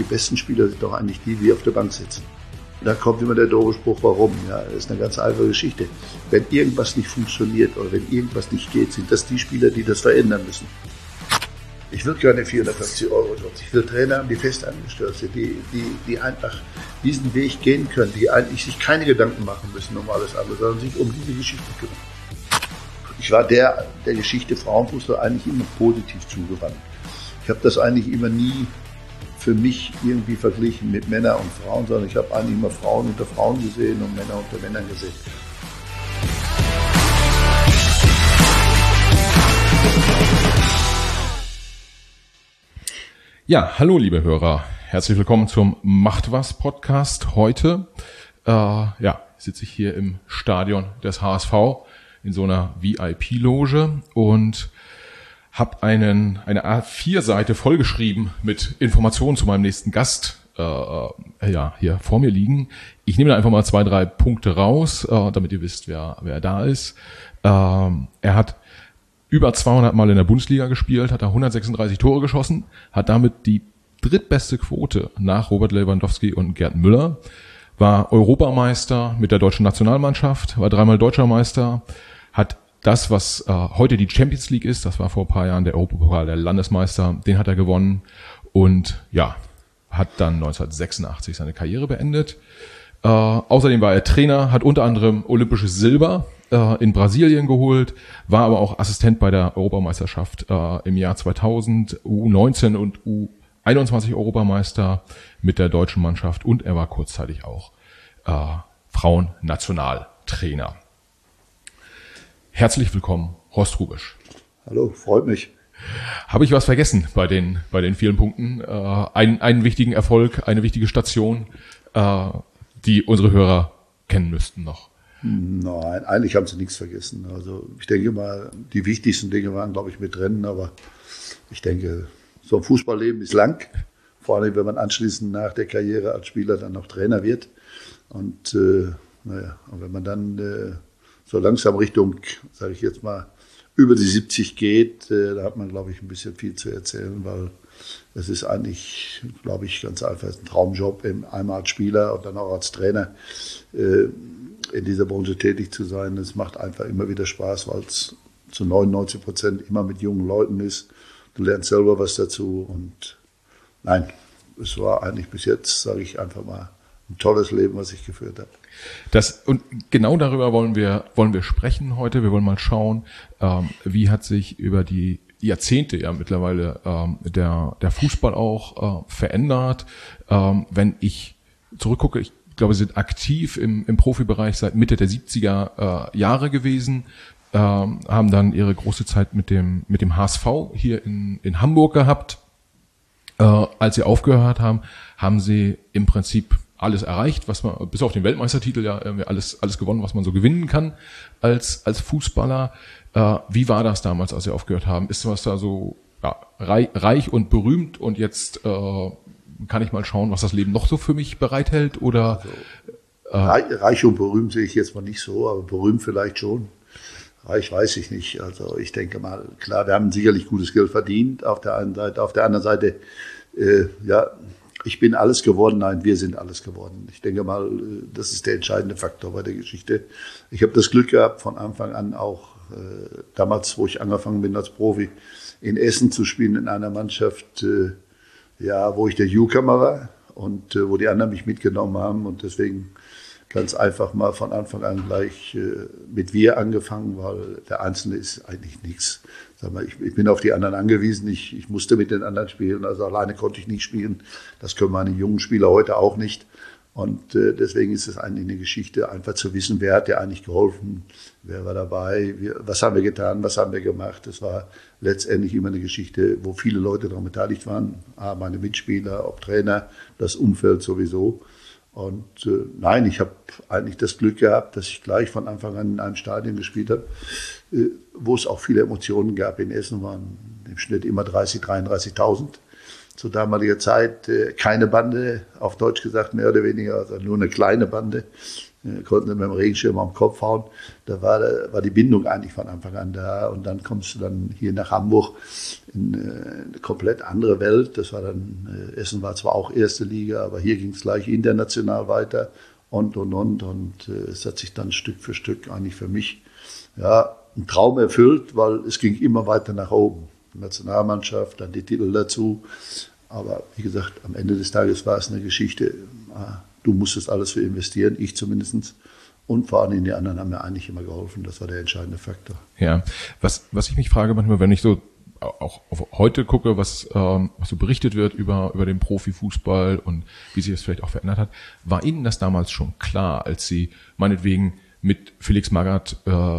besten Spieler sind doch eigentlich die auf der Bank sitzen. Da kommt immer der doofe Spruch, warum? Ja, das ist eine ganz einfache Geschichte. Wenn irgendwas nicht funktioniert oder wenn irgendwas nicht geht, sind das die Spieler, die das verändern müssen. Ich will keine 450 € Jobs. Ich will Trainer haben, die fest angestellt sind, die einfach diesen Weg gehen können, die eigentlich sich keine Gedanken machen müssen um alles andere, sondern sich um diese Geschichte kümmern. Ich war der Geschichte Frauenfußball eigentlich immer positiv zugewandt. Ich habe das eigentlich immer nie für mich irgendwie verglichen mit Männern und Frauen, sondern ich habe eigentlich immer Frauen unter Frauen gesehen und Männer unter Männern gesehen. Ja, hallo liebe Hörer, herzlich willkommen zum Macht was Podcast. Heute sitze ich hier im Stadion des HSV in so einer VIP-Loge und habe eine A4-Seite vollgeschrieben mit Informationen zu meinem nächsten Gast hier vor mir liegen. Ich nehme da einfach mal 2, 3 Punkte raus, damit ihr wisst, wer da ist. Er hat über 200 Mal in der Bundesliga gespielt, hat da 136 Tore geschossen, hat damit die drittbeste Quote nach Robert Lewandowski und Gerd Müller, war Europameister mit der deutschen Nationalmannschaft, war 3-mal Deutscher Meister, hat das, was heute die Champions League ist, das war vor ein paar Jahren der Europapokal der Landesmeister, den hat er gewonnen und ja, hat dann 1986 seine Karriere beendet. Außerdem war er Trainer, hat unter anderem olympisches Silber in Brasilien geholt, war aber auch Assistent bei der Europameisterschaft im Jahr 2000, U19 und U21 Europameister mit der deutschen Mannschaft und er war kurzzeitig auch Frauennationaltrainer. Herzlich willkommen, Horst Hrubesch. Hallo, freut mich. Habe ich was vergessen bei den vielen Punkten? Einen wichtigen Erfolg, eine wichtige Station, die unsere Hörer kennen müssten noch? Nein, eigentlich haben sie nichts vergessen. Also ich denke mal, die wichtigsten Dinge waren, glaube ich, mit drin, aber ich denke, so ein Fußballleben ist lang, vor allem wenn man anschließend nach der Karriere als Spieler dann noch Trainer wird. Und und wenn man dann so langsam Richtung, sage ich jetzt mal, über die 70 geht, da hat man, glaube ich, ein bisschen viel zu erzählen, weil es ist eigentlich, glaube ich, ganz einfach ein Traumjob, einmal als Spieler und dann auch als Trainer in dieser Branche tätig zu sein. Es macht einfach immer wieder Spaß, weil es zu 99% immer mit jungen Leuten ist. Du lernst selber was dazu und nein, es war eigentlich bis jetzt, sage ich einfach mal, ein tolles Leben, was ich geführt habe. Und genau darüber wollen wir sprechen heute. Wir wollen mal schauen, wie hat sich über die Jahrzehnte ja mittlerweile der Fußball auch verändert. Wenn ich zurückgucke, ich glaube, Sie sind aktiv im Profibereich seit Mitte der 70er Jahre gewesen, haben dann Ihre große Zeit mit dem HSV hier in Hamburg gehabt. Als Sie aufgehört haben, haben Sie im Prinzip alles erreicht, was man, bis auf den Weltmeistertitel ja alles gewonnen, was man so gewinnen kann als Fußballer. Wie war das damals, als Sie aufgehört haben? Ist was da so reich und berühmt und jetzt kann ich mal schauen, was das Leben noch so für mich bereithält? Oder reich und berühmt sehe ich jetzt mal nicht so, aber berühmt vielleicht schon. Reich weiß ich nicht. Also ich denke mal, klar, wir haben sicherlich gutes Geld verdient auf der einen Seite. Auf der anderen Seite, ich bin alles geworden, nein, wir sind alles geworden. Ich denke mal, das ist der entscheidende Faktor bei der Geschichte. Ich habe das Glück gehabt, von Anfang an auch damals, wo ich angefangen bin als Profi, in Essen zu spielen in einer Mannschaft, wo ich der Newcomer war und wo die anderen mich mitgenommen haben und deswegen ganz einfach mal von Anfang an gleich mit wir angefangen, weil der Einzelne ist eigentlich nichts. Sag mal, ich bin auf die anderen angewiesen, ich musste mit den anderen spielen, also alleine konnte ich nicht spielen. Das können meine jungen Spieler heute auch nicht. Und deswegen ist es eigentlich eine Geschichte, einfach zu wissen, wer hat dir eigentlich geholfen, wer war dabei, was haben wir getan, was haben wir gemacht. Das war letztendlich immer eine Geschichte, wo viele Leute daran beteiligt waren, meine Mitspieler, auch Trainer, das Umfeld sowieso. Und nein, ich habe eigentlich das Glück gehabt, dass ich gleich von Anfang an in einem Stadion gespielt habe, wo es auch viele Emotionen gab. In Essen waren im Schnitt immer 33.000. Zu damaliger Zeit keine Bande, auf Deutsch gesagt mehr oder weniger, also nur eine kleine Bande. konnten mit dem Regenschirm am Kopf hauen. Da war die Bindung eigentlich von Anfang an da. Und dann kommst du dann hier nach Hamburg in eine komplett andere Welt. Das war dann, Essen war zwar auch erste Liga, aber hier ging es gleich international weiter und. Und es hat sich dann Stück für Stück eigentlich für mich ein Traum erfüllt, weil es ging immer weiter nach oben. Die Nationalmannschaft, dann die Titel dazu. Aber wie gesagt, am Ende des Tages war es eine Geschichte, du musstest alles für investieren, ich zumindest. Und vor allem die anderen haben mir eigentlich immer geholfen. Das war der entscheidende Faktor. Ja, was ich mich frage manchmal, wenn ich so auch auf heute gucke, was so berichtet wird über den Profifußball und wie sich das vielleicht auch verändert hat, war Ihnen das damals schon klar, als Sie meinetwegen mit Felix Magath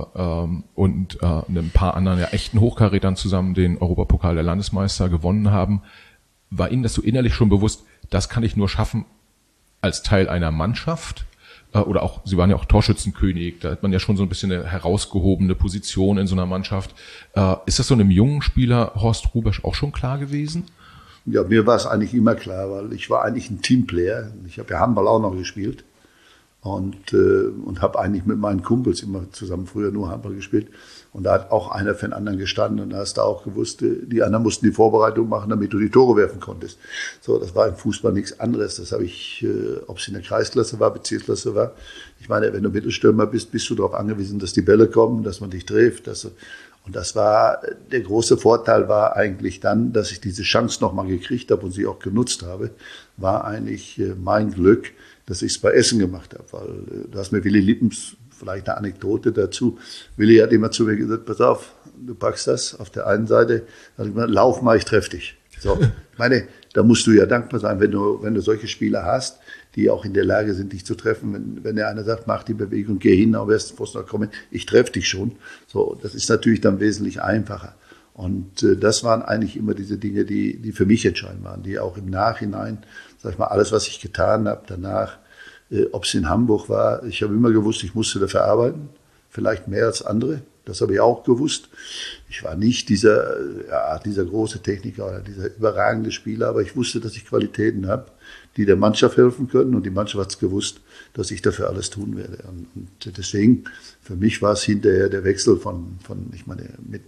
und ein paar anderen echten Hochkarätern zusammen den Europapokal der Landesmeister gewonnen haben? War Ihnen das so innerlich schon bewusst, das kann ich nur schaffen als Teil einer Mannschaft? Oder auch, Sie waren ja auch Torschützenkönig, da hat man ja schon so ein bisschen eine herausgehobene Position in so einer Mannschaft. Ist das so einem jungen Spieler Horst Hrubesch auch schon klar gewesen? Ja, mir war es eigentlich immer klar, weil ich war eigentlich ein Teamplayer. Ich habe ja Handball auch noch gespielt und habe eigentlich mit meinen Kumpels immer zusammen früher nur Handball gespielt. Und da hat auch einer für den anderen gestanden und da hast du auch gewusst, die anderen mussten die Vorbereitung machen, damit du die Tore werfen konntest. So, das war im Fußball nichts anderes. Das habe ich, ob es in der Kreisklasse war, Bezirksklasse war. Ich meine, wenn du Mittelstürmer bist, bist du darauf angewiesen, dass die Bälle kommen, dass man dich trifft. Und das war, der große Vorteil war eigentlich dann, dass ich diese Chance nochmal gekriegt habe und sie auch genutzt habe, war eigentlich mein Glück, dass ich es bei Essen gemacht habe. Weil du hast mir Willi Lippens, vielleicht eine Anekdote dazu. Willi hat immer zu mir gesagt, pass auf, du packst das auf der einen Seite, hat ich gesagt, lauf mal, ich treffe dich. So, ich meine, da musst du ja dankbar sein, wenn du solche Spieler hast, die auch in der Lage sind, dich zu treffen. Wenn der eine sagt, mach die Bewegung, geh hin, am besten Pfosten kommen, ich treffe dich schon. So, das ist natürlich dann wesentlich einfacher. Und das waren eigentlich immer diese Dinge, die für mich entscheidend waren, die auch im Nachhinein, sag ich mal, alles, was ich getan habe, danach, ob es in Hamburg war, ich habe immer gewusst, ich musste dafür arbeiten, vielleicht mehr als andere, das habe ich auch gewusst. Ich war nicht dieser große Techniker oder dieser überragende Spieler, aber ich wusste, dass ich Qualitäten habe, die der Mannschaft helfen können und die Mannschaft hat es gewusst, dass ich dafür alles tun werde. Und deswegen, für mich war es hinterher der Wechsel ich meine,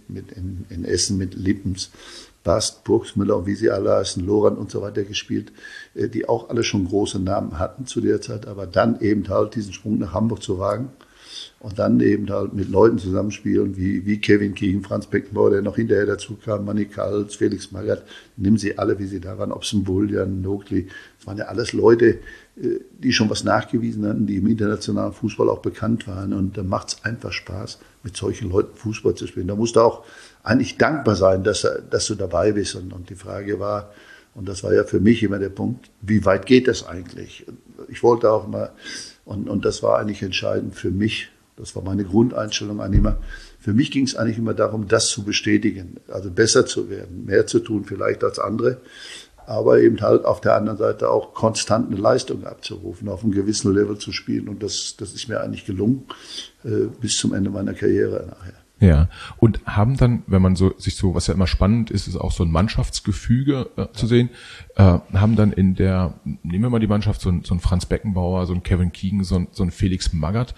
in Essen mit Lippens, Bast, Burgsmüller und wie sie alle heißen, Loran und so weiter gespielt, die auch alle schon große Namen hatten zu der Zeit, aber dann eben halt diesen Sprung nach Hamburg zu wagen und dann eben halt mit Leuten zusammenspielen, wie Kevin Kiegen, Franz Beckenbauer, der noch hinterher dazu kam, Manny Kals, Felix Magath, nimm sie alle, wie sie da waren, ob es ein Bullian, Nogli, das waren ja alles Leute, die schon was nachgewiesen hatten, die im internationalen Fußball auch bekannt waren und da macht es einfach Spaß, mit solchen Leuten Fußball zu spielen. Da musst du auch eigentlich dankbar sein, dass du dabei bist. Und die Frage war, und das war ja für mich immer der Punkt, wie weit geht das eigentlich? Ich wollte auch mal, und das war eigentlich entscheidend für mich, das war meine Grundeinstellung eigentlich immer, für mich ging es eigentlich immer darum, das zu bestätigen, also besser zu werden, mehr zu tun vielleicht als andere, aber eben halt auf der anderen Seite auch konstant eine Leistung abzurufen, auf einem gewissen Level zu spielen. Und das ist mir eigentlich gelungen, bis zum Ende meiner Karriere nachher. Ja, und haben dann, wenn man was ja immer spannend ist, ist auch so ein Mannschaftsgefüge zu sehen, haben dann nehmen wir mal die Mannschaft, so ein Franz Beckenbauer, so ein Kevin Kiegen, so ein Felix Magath,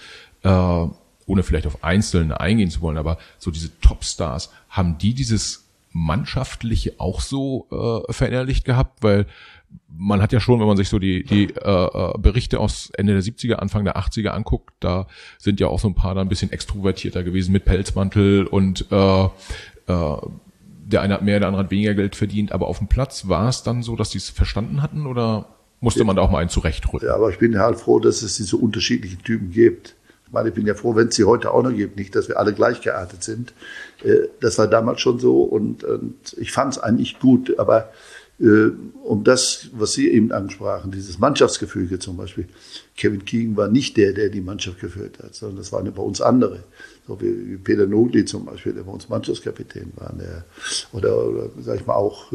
ohne vielleicht auf Einzelne eingehen zu wollen, aber so diese Topstars, haben die dieses Mannschaftliche auch so verinnerlicht gehabt? Weil man hat ja schon, wenn man sich so die Berichte aus Ende der 70er, Anfang der 80er anguckt, da sind ja auch so ein paar da ein bisschen extrovertierter gewesen mit Pelzmantel und der eine hat mehr, der andere hat weniger Geld verdient, aber auf dem Platz war es dann so, dass die es verstanden hatten oder musste man da auch mal einen zurechtrücken? Ja, aber ich bin halt froh, dass es diese unterschiedlichen Typen gibt. Ich meine, ich bin ja froh, wenn es sie heute auch noch gibt, nicht, dass wir alle gleich geartet sind. Das war damals schon so und ich fand es eigentlich gut, aber um das, was Sie eben ansprachen, dieses Mannschaftsgefüge zum Beispiel, Kevin Kiegen war nicht der die Mannschaft geführt hat, sondern das waren bei uns andere. So wie Peter Nogli zum Beispiel, der bei uns Mannschaftskapitän war. Oder sag ich mal auch,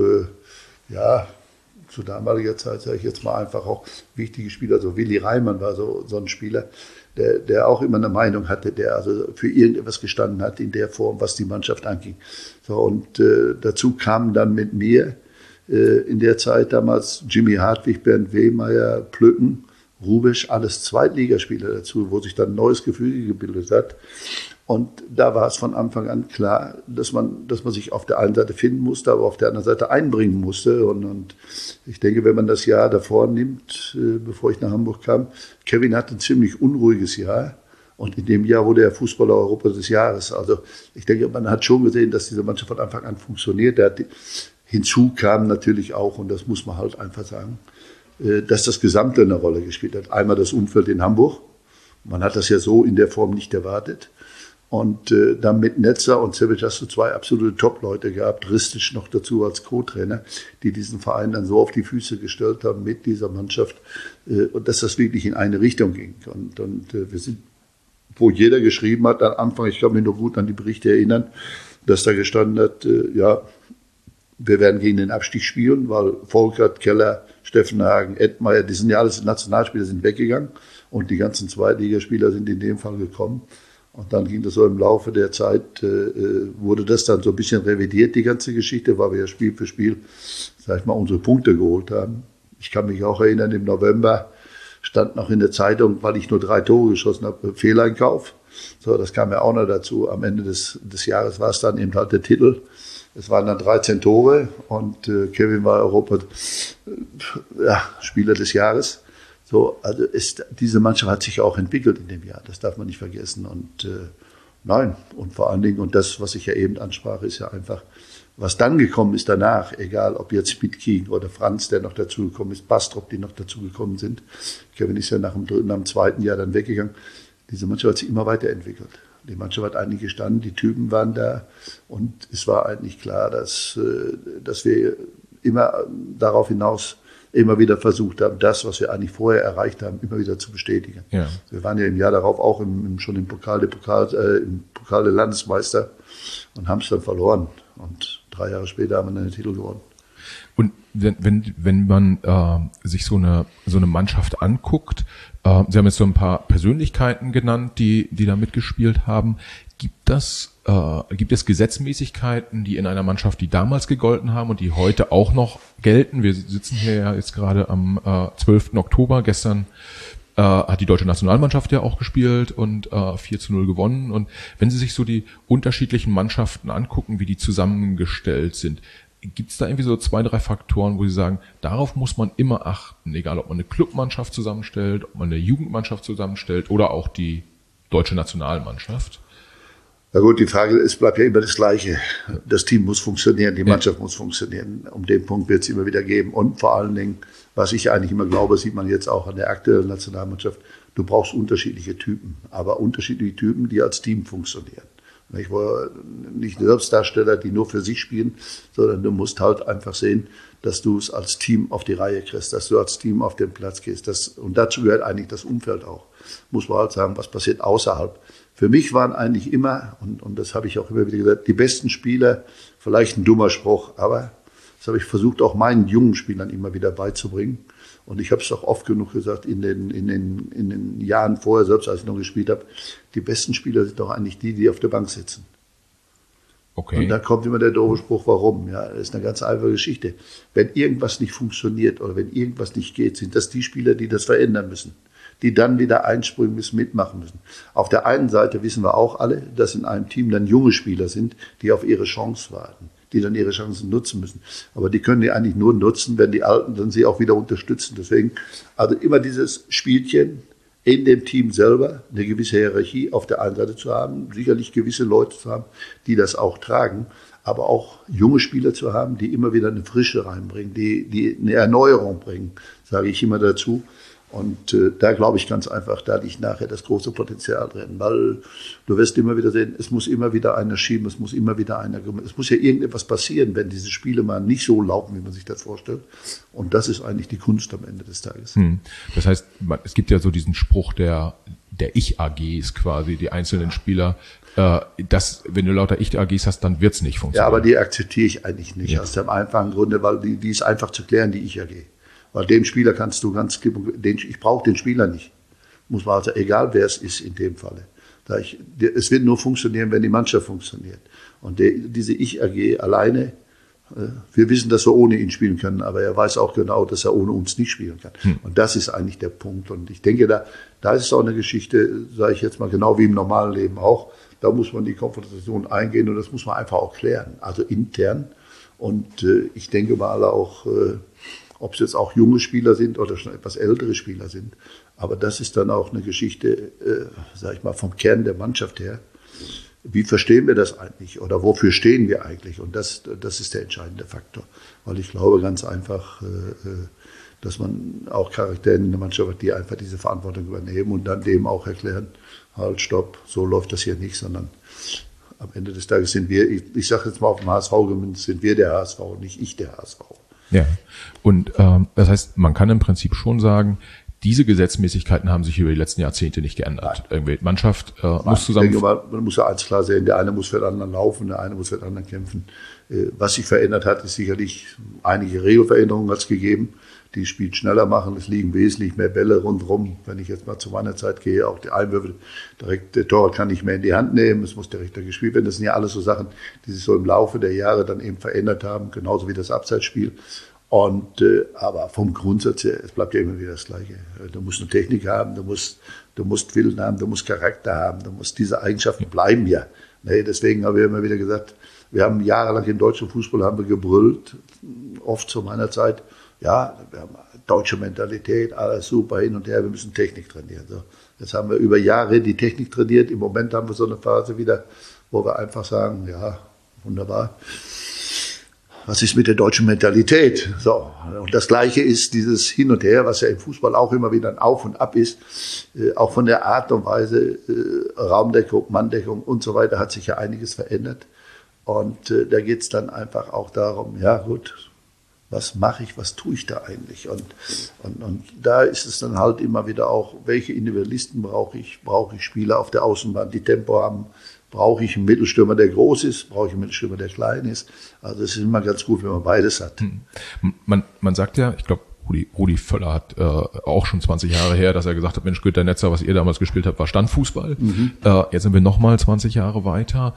zu damaliger Zeit, sage ich jetzt mal einfach auch wichtige Spieler, so Willi Reimann war so ein Spieler, der auch immer eine Meinung hatte, der also für irgendetwas gestanden hat in der Form, was die Mannschaft anging. So, und dazu kamen dann mit mir in der Zeit damals Jimmy Hartwig, Bernd Wehmeier, Plücken Hrubesch, alles Zweitligaspieler dazu, wo sich dann ein neues Gefüge gebildet hat. Und da war es von Anfang an klar, dass man sich auf der einen Seite finden musste, aber auf der anderen Seite einbringen musste. Und ich denke, wenn man das Jahr davor nimmt, bevor ich nach Hamburg kam, Kevin hatte ein ziemlich unruhiges Jahr. Und in dem Jahr wurde er Fußballer Europa des Jahres. Also ich denke, man hat schon gesehen, dass diese Mannschaft von Anfang an funktioniert. Hinzu kam natürlich auch, und das muss man halt einfach sagen, dass das Gesamte eine Rolle gespielt hat. Einmal das Umfeld in Hamburg. Man hat das ja so in der Form nicht erwartet. Und dann mit Netzer und Cevic hast du zwei absolute Top-Leute gehabt, Ristic noch dazu als Co-Trainer, die diesen Verein dann so auf die Füße gestellt haben mit dieser Mannschaft, und dass das wirklich in eine Richtung ging. Und wir sind, wo jeder geschrieben hat am Anfang, ich kann mich noch gut an die Berichte erinnern, dass da gestanden hat, ja, wir werden gegen den Abstieg spielen, weil Volkert, Keller, Steffenhagen, Edmeier, die sind ja alles Nationalspieler, sind weggegangen und die ganzen Zweitligaspieler sind in dem Fall gekommen. Und dann ging das so im Laufe der Zeit, wurde das dann so ein bisschen revidiert, die ganze Geschichte, weil wir ja Spiel für Spiel, sag ich mal, unsere Punkte geholt haben. Ich kann mich auch erinnern, im November stand noch in der Zeitung, weil ich nur 3 Tore geschossen habe, Fehleinkauf. So, das kam ja auch noch dazu. Am Ende des Jahres war es dann eben halt der Titel. Es waren dann 13 Tore und Kevin war Spieler des Jahres. So, also diese Mannschaft hat sich auch entwickelt in dem Jahr. Das darf man nicht vergessen. Und nein, und vor allen Dingen, und das, was ich ja eben ansprach, ist ja einfach, was dann gekommen ist danach, egal ob jetzt Spitkin oder Franz, der noch dazugekommen ist, Bastrop, die noch dazugekommen sind. Kevin ist ja nach dem zweiten Jahr dann weggegangen. Diese Mannschaft hat sich immer weiterentwickelt. Die Mannschaft hat eigentlich gestanden, die Typen waren da und es war eigentlich klar, dass wir immer darauf hinaus immer wieder versucht haben, das, was wir eigentlich vorher erreicht haben, immer wieder zu bestätigen. Ja. Wir waren ja im Jahr darauf auch schon im Pokal der Landesmeister und haben es dann verloren. Und 3 Jahre später haben wir den Titel gewonnen. Und wenn man sich so eine Mannschaft anguckt, Sie haben jetzt so ein paar Persönlichkeiten genannt, die da mitgespielt haben. Gibt es Gesetzmäßigkeiten, die in einer Mannschaft, die damals gegolten haben und die heute auch noch gelten? Wir sitzen hier ja jetzt gerade am 12. Oktober. Gestern hat die deutsche Nationalmannschaft ja auch gespielt und 4-0 gewonnen. Und wenn Sie sich so die unterschiedlichen Mannschaften angucken, wie die zusammengestellt sind, gibt es da irgendwie so 2, 3 Faktoren, wo Sie sagen, darauf muss man immer achten, egal ob man eine Clubmannschaft zusammenstellt, ob man eine Jugendmannschaft zusammenstellt oder auch die deutsche Nationalmannschaft? Na gut, die Frage, es bleibt ja immer das Gleiche. Das Team muss funktionieren, die Mannschaft muss funktionieren. Um den Punkt wird es immer wieder geben. Und vor allen Dingen, was ich eigentlich immer glaube, sieht man jetzt auch an der aktuellen Nationalmannschaft, du brauchst unterschiedliche Typen, aber unterschiedliche Typen, die als Team funktionieren. Ich war nicht Selbstdarsteller, die nur für sich spielen, sondern du musst halt einfach sehen, dass du es als Team auf die Reihe kriegst, dass du als Team auf den Platz gehst. Und dazu gehört eigentlich das Umfeld auch. Muss man halt sagen, was passiert außerhalb. Für mich waren eigentlich immer, und das habe ich auch immer wieder gesagt, die besten Spieler, vielleicht ein dummer Spruch, aber das habe ich versucht, auch meinen jungen Spielern immer wieder beizubringen. Und ich habe es auch oft genug gesagt, in den Jahren vorher, selbst als ich noch gespielt habe, die besten Spieler sind doch eigentlich die auf der Bank sitzen. Okay. Und da kommt immer der doofe Spruch, warum? Ja, das ist eine ganz einfache Geschichte. Wenn irgendwas nicht funktioniert oder wenn irgendwas nicht geht, sind das die Spieler, die das verändern müssen, die dann wieder einspringen müssen, mitmachen müssen. Auf der einen Seite wissen wir auch alle, dass in einem Team dann junge Spieler sind, die auf ihre Chance warten, die dann ihre Chancen nutzen müssen. Aber die können die eigentlich nur nutzen, wenn die Alten dann sie auch wieder unterstützen. Deswegen, also immer dieses Spielchen in dem Team selber, eine gewisse Hierarchie auf der einen Seite zu haben, sicherlich gewisse Leute zu haben, die das auch tragen, aber auch junge Spieler zu haben, die immer wieder eine Frische reinbringen, die eine Erneuerung bringen, sage ich immer dazu. Und da glaube ich ganz einfach, da liegt nachher das große Potenzial drin, weil du wirst immer wieder sehen, es muss immer wieder einer schieben, es muss ja irgendetwas passieren, wenn diese Spiele mal nicht so laufen, wie man sich das vorstellt. Und das ist eigentlich die Kunst am Ende des Tages. Das heißt, es gibt ja so diesen Spruch der Ich-AGs quasi, die einzelnen Spieler, dass wenn du lauter Ich-AGs hast, dann wird's nicht funktionieren. Ja, aber die akzeptiere ich eigentlich nicht, aus dem einfachen Grunde, weil die ist einfach zu klären, die Ich-AG. Weil dem Spieler kannst du ich brauche den Spieler nicht. Muss man also, egal wer es ist in dem Falle. Es wird nur funktionieren, wenn die Mannschaft funktioniert. Und diese Ich-AG alleine Wir wissen, dass wir ohne ihn spielen können, aber er weiß auch genau, dass er ohne uns nicht spielen kann. Und das ist eigentlich der Punkt. Und ich denke, da ist auch eine Geschichte, sage ich jetzt mal, genau wie im normalen Leben auch. Da muss man die Konfrontation eingehen und das muss man einfach auch klären, also intern. Und ich denke mal auch, ob es jetzt auch junge Spieler sind oder schon etwas ältere Spieler sind. Aber das ist dann auch eine Geschichte, sage ich mal, vom Kern der Mannschaft her. Wie verstehen wir das eigentlich oder wofür stehen wir eigentlich? Und das ist der entscheidende Faktor. Weil ich glaube ganz einfach, dass man auch Charaktere in der Mannschaft hat, die einfach diese Verantwortung übernehmen und dann dem auch erklären, halt, stopp, so läuft das hier nicht, sondern am Ende des Tages sind wir, ich sage jetzt mal auf dem HSV gemünzt, sind wir der HSV, nicht ich der HSV. Ja, und das heißt, man kann im Prinzip schon sagen, diese Gesetzmäßigkeiten haben sich über die letzten Jahrzehnte nicht geändert. Irgendwie Mannschaft muss zusammen. Ich denke mal, man muss ja eins klar sehen, der eine muss für den anderen laufen, der eine muss für den anderen kämpfen. Was sich verändert hat, ist sicherlich einige Regelveränderungen hat es gegeben, die das Spiel schneller machen. Es liegen wesentlich mehr Bälle rundherum. Wenn ich jetzt mal zu meiner Zeit gehe, auch die Einwürfe direkt, der Torwart kann nicht mehr in die Hand nehmen, es muss direkter gespielt werden. Das sind ja alles so Sachen, die sich so im Laufe der Jahre dann eben verändert haben, genauso wie das Abseitsspiel. Und aber vom Grundsatz her, es bleibt ja immer wieder das Gleiche. Du musst eine Technik haben, du musst Willen haben, du musst Charakter haben, diese Eigenschaften bleiben ja. Nee, deswegen haben wir immer wieder gesagt, wir haben jahrelang im deutschen Fußball haben wir gebrüllt, oft zu meiner Zeit, ja, wir haben deutsche Mentalität, alles super hin und her, wir müssen Technik trainieren. So, jetzt haben wir über Jahre die Technik trainiert, im Moment haben wir so eine Phase wieder, wo wir einfach sagen, ja, wunderbar. Was ist mit der deutschen Mentalität? So, und das Gleiche ist dieses Hin und Her, was ja im Fußball auch immer wieder ein Auf und Ab ist. Auch von der Art und Weise, Raumdeckung, Manndeckung und so weiter, hat sich ja einiges verändert. Und da geht es dann einfach auch darum, ja gut, was mache ich, was tue ich da eigentlich? Und da ist es dann halt immer wieder auch, welche Individualisten brauche ich? Brauche ich Spieler auf der Außenbahn, die Tempo haben? Brauche ich einen Mittelstürmer, der groß ist? Brauche ich einen Mittelstürmer, der klein ist? Also es ist immer ganz gut, wenn man beides hat. Man sagt ja, ich glaube, Rudi Völler hat auch schon 20 Jahre her, dass er gesagt hat, Mensch, Günter Netzer, was ihr damals gespielt habt, war Standfußball. Jetzt sind wir nochmal 20 Jahre weiter.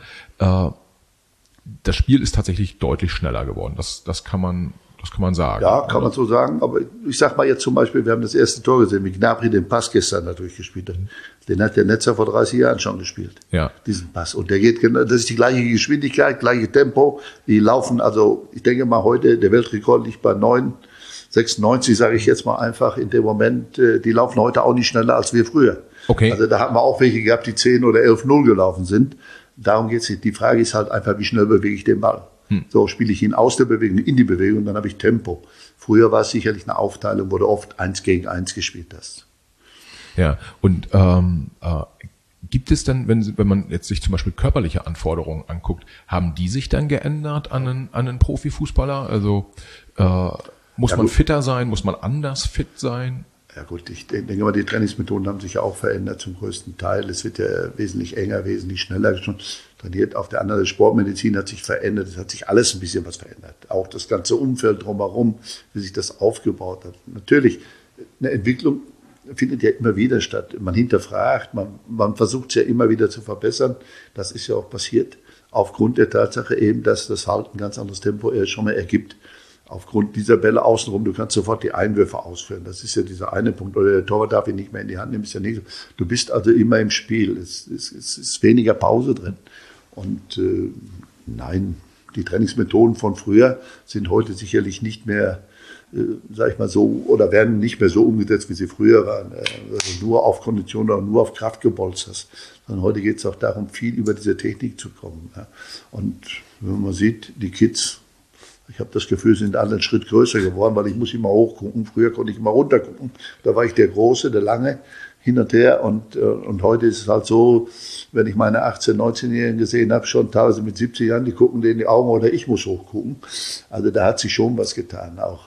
Das Spiel ist tatsächlich deutlich schneller geworden. Das kann man sagen. Ja, kann man so sagen. Aber ich sag mal jetzt zum Beispiel, wir haben das erste Tor gesehen, wie Gnabry den Pass gestern da durchgespielt hat. Den hat der Netzer vor 30 Jahren schon gespielt. Ja. Diesen Pass. Und der geht genau, das ist die gleiche Geschwindigkeit, gleiche Tempo. Die laufen, also ich denke mal heute, der Weltrekord liegt bei 9,96, sage ich jetzt mal einfach in dem Moment. Die laufen heute auch nicht schneller als wir früher. Okay. Also da haben wir auch welche gehabt, die 10 oder 11-0 gelaufen sind. Darum geht's nicht. Die Frage ist halt einfach, wie schnell bewege ich den Ball. So spiele ich ihn aus der Bewegung in die Bewegung, dann habe ich Tempo. Früher war es sicherlich eine Aufteilung, wo du oft 1 gegen 1 gespielt hast. Ja, und gibt es dann, wenn man jetzt sich zum Beispiel körperliche Anforderungen anguckt, haben die sich dann geändert an einen Profifußballer? Also muss man fitter sein, muss man anders fit sein? Ja gut, ich denke mal, die Trainingsmethoden haben sich ja auch verändert zum größten Teil. Es wird ja wesentlich enger, wesentlich schneller schon trainiert. Auf der anderen Seite, Sportmedizin hat sich verändert. Es hat sich alles ein bisschen was verändert. Auch das ganze Umfeld drumherum, wie sich das aufgebaut hat. Natürlich, eine Entwicklung findet ja immer wieder statt. Man hinterfragt, man versucht es ja immer wieder zu verbessern. Das ist ja auch passiert. Aufgrund der Tatsache eben, dass das halt ein ganz anderes Tempo schon mal ergibt. Aufgrund dieser Bälle außenrum, du kannst sofort die Einwürfe ausführen. Das ist ja dieser eine Punkt. Oder der Torwart darf ihn nicht mehr in die Hand nehmen, ist ja nicht so. Du bist also immer im Spiel. Es ist weniger Pause drin. Und nein, die Trainingsmethoden von früher sind heute sicherlich nicht mehr, sag ich mal so, oder werden nicht mehr so umgesetzt, wie sie früher waren. Also nur auf Kondition oder nur auf Kraft gebolzt. Sondern heute geht es auch darum, viel über diese Technik zu kommen. Ja. Und wenn man sieht, die Kids, ich habe das Gefühl, sind alle einen Schritt größer geworden, weil ich muss immer hochgucken. Früher konnte ich immer runtergucken. Da war ich der Große, der Lange, hin und her. Und heute ist es halt so, wenn ich meine 18-, 19-Jährigen gesehen habe, schon teilweise mit 70 Jahren, die gucken denen in die Augen oder ich muss hochgucken. Also da hat sich schon was getan, auch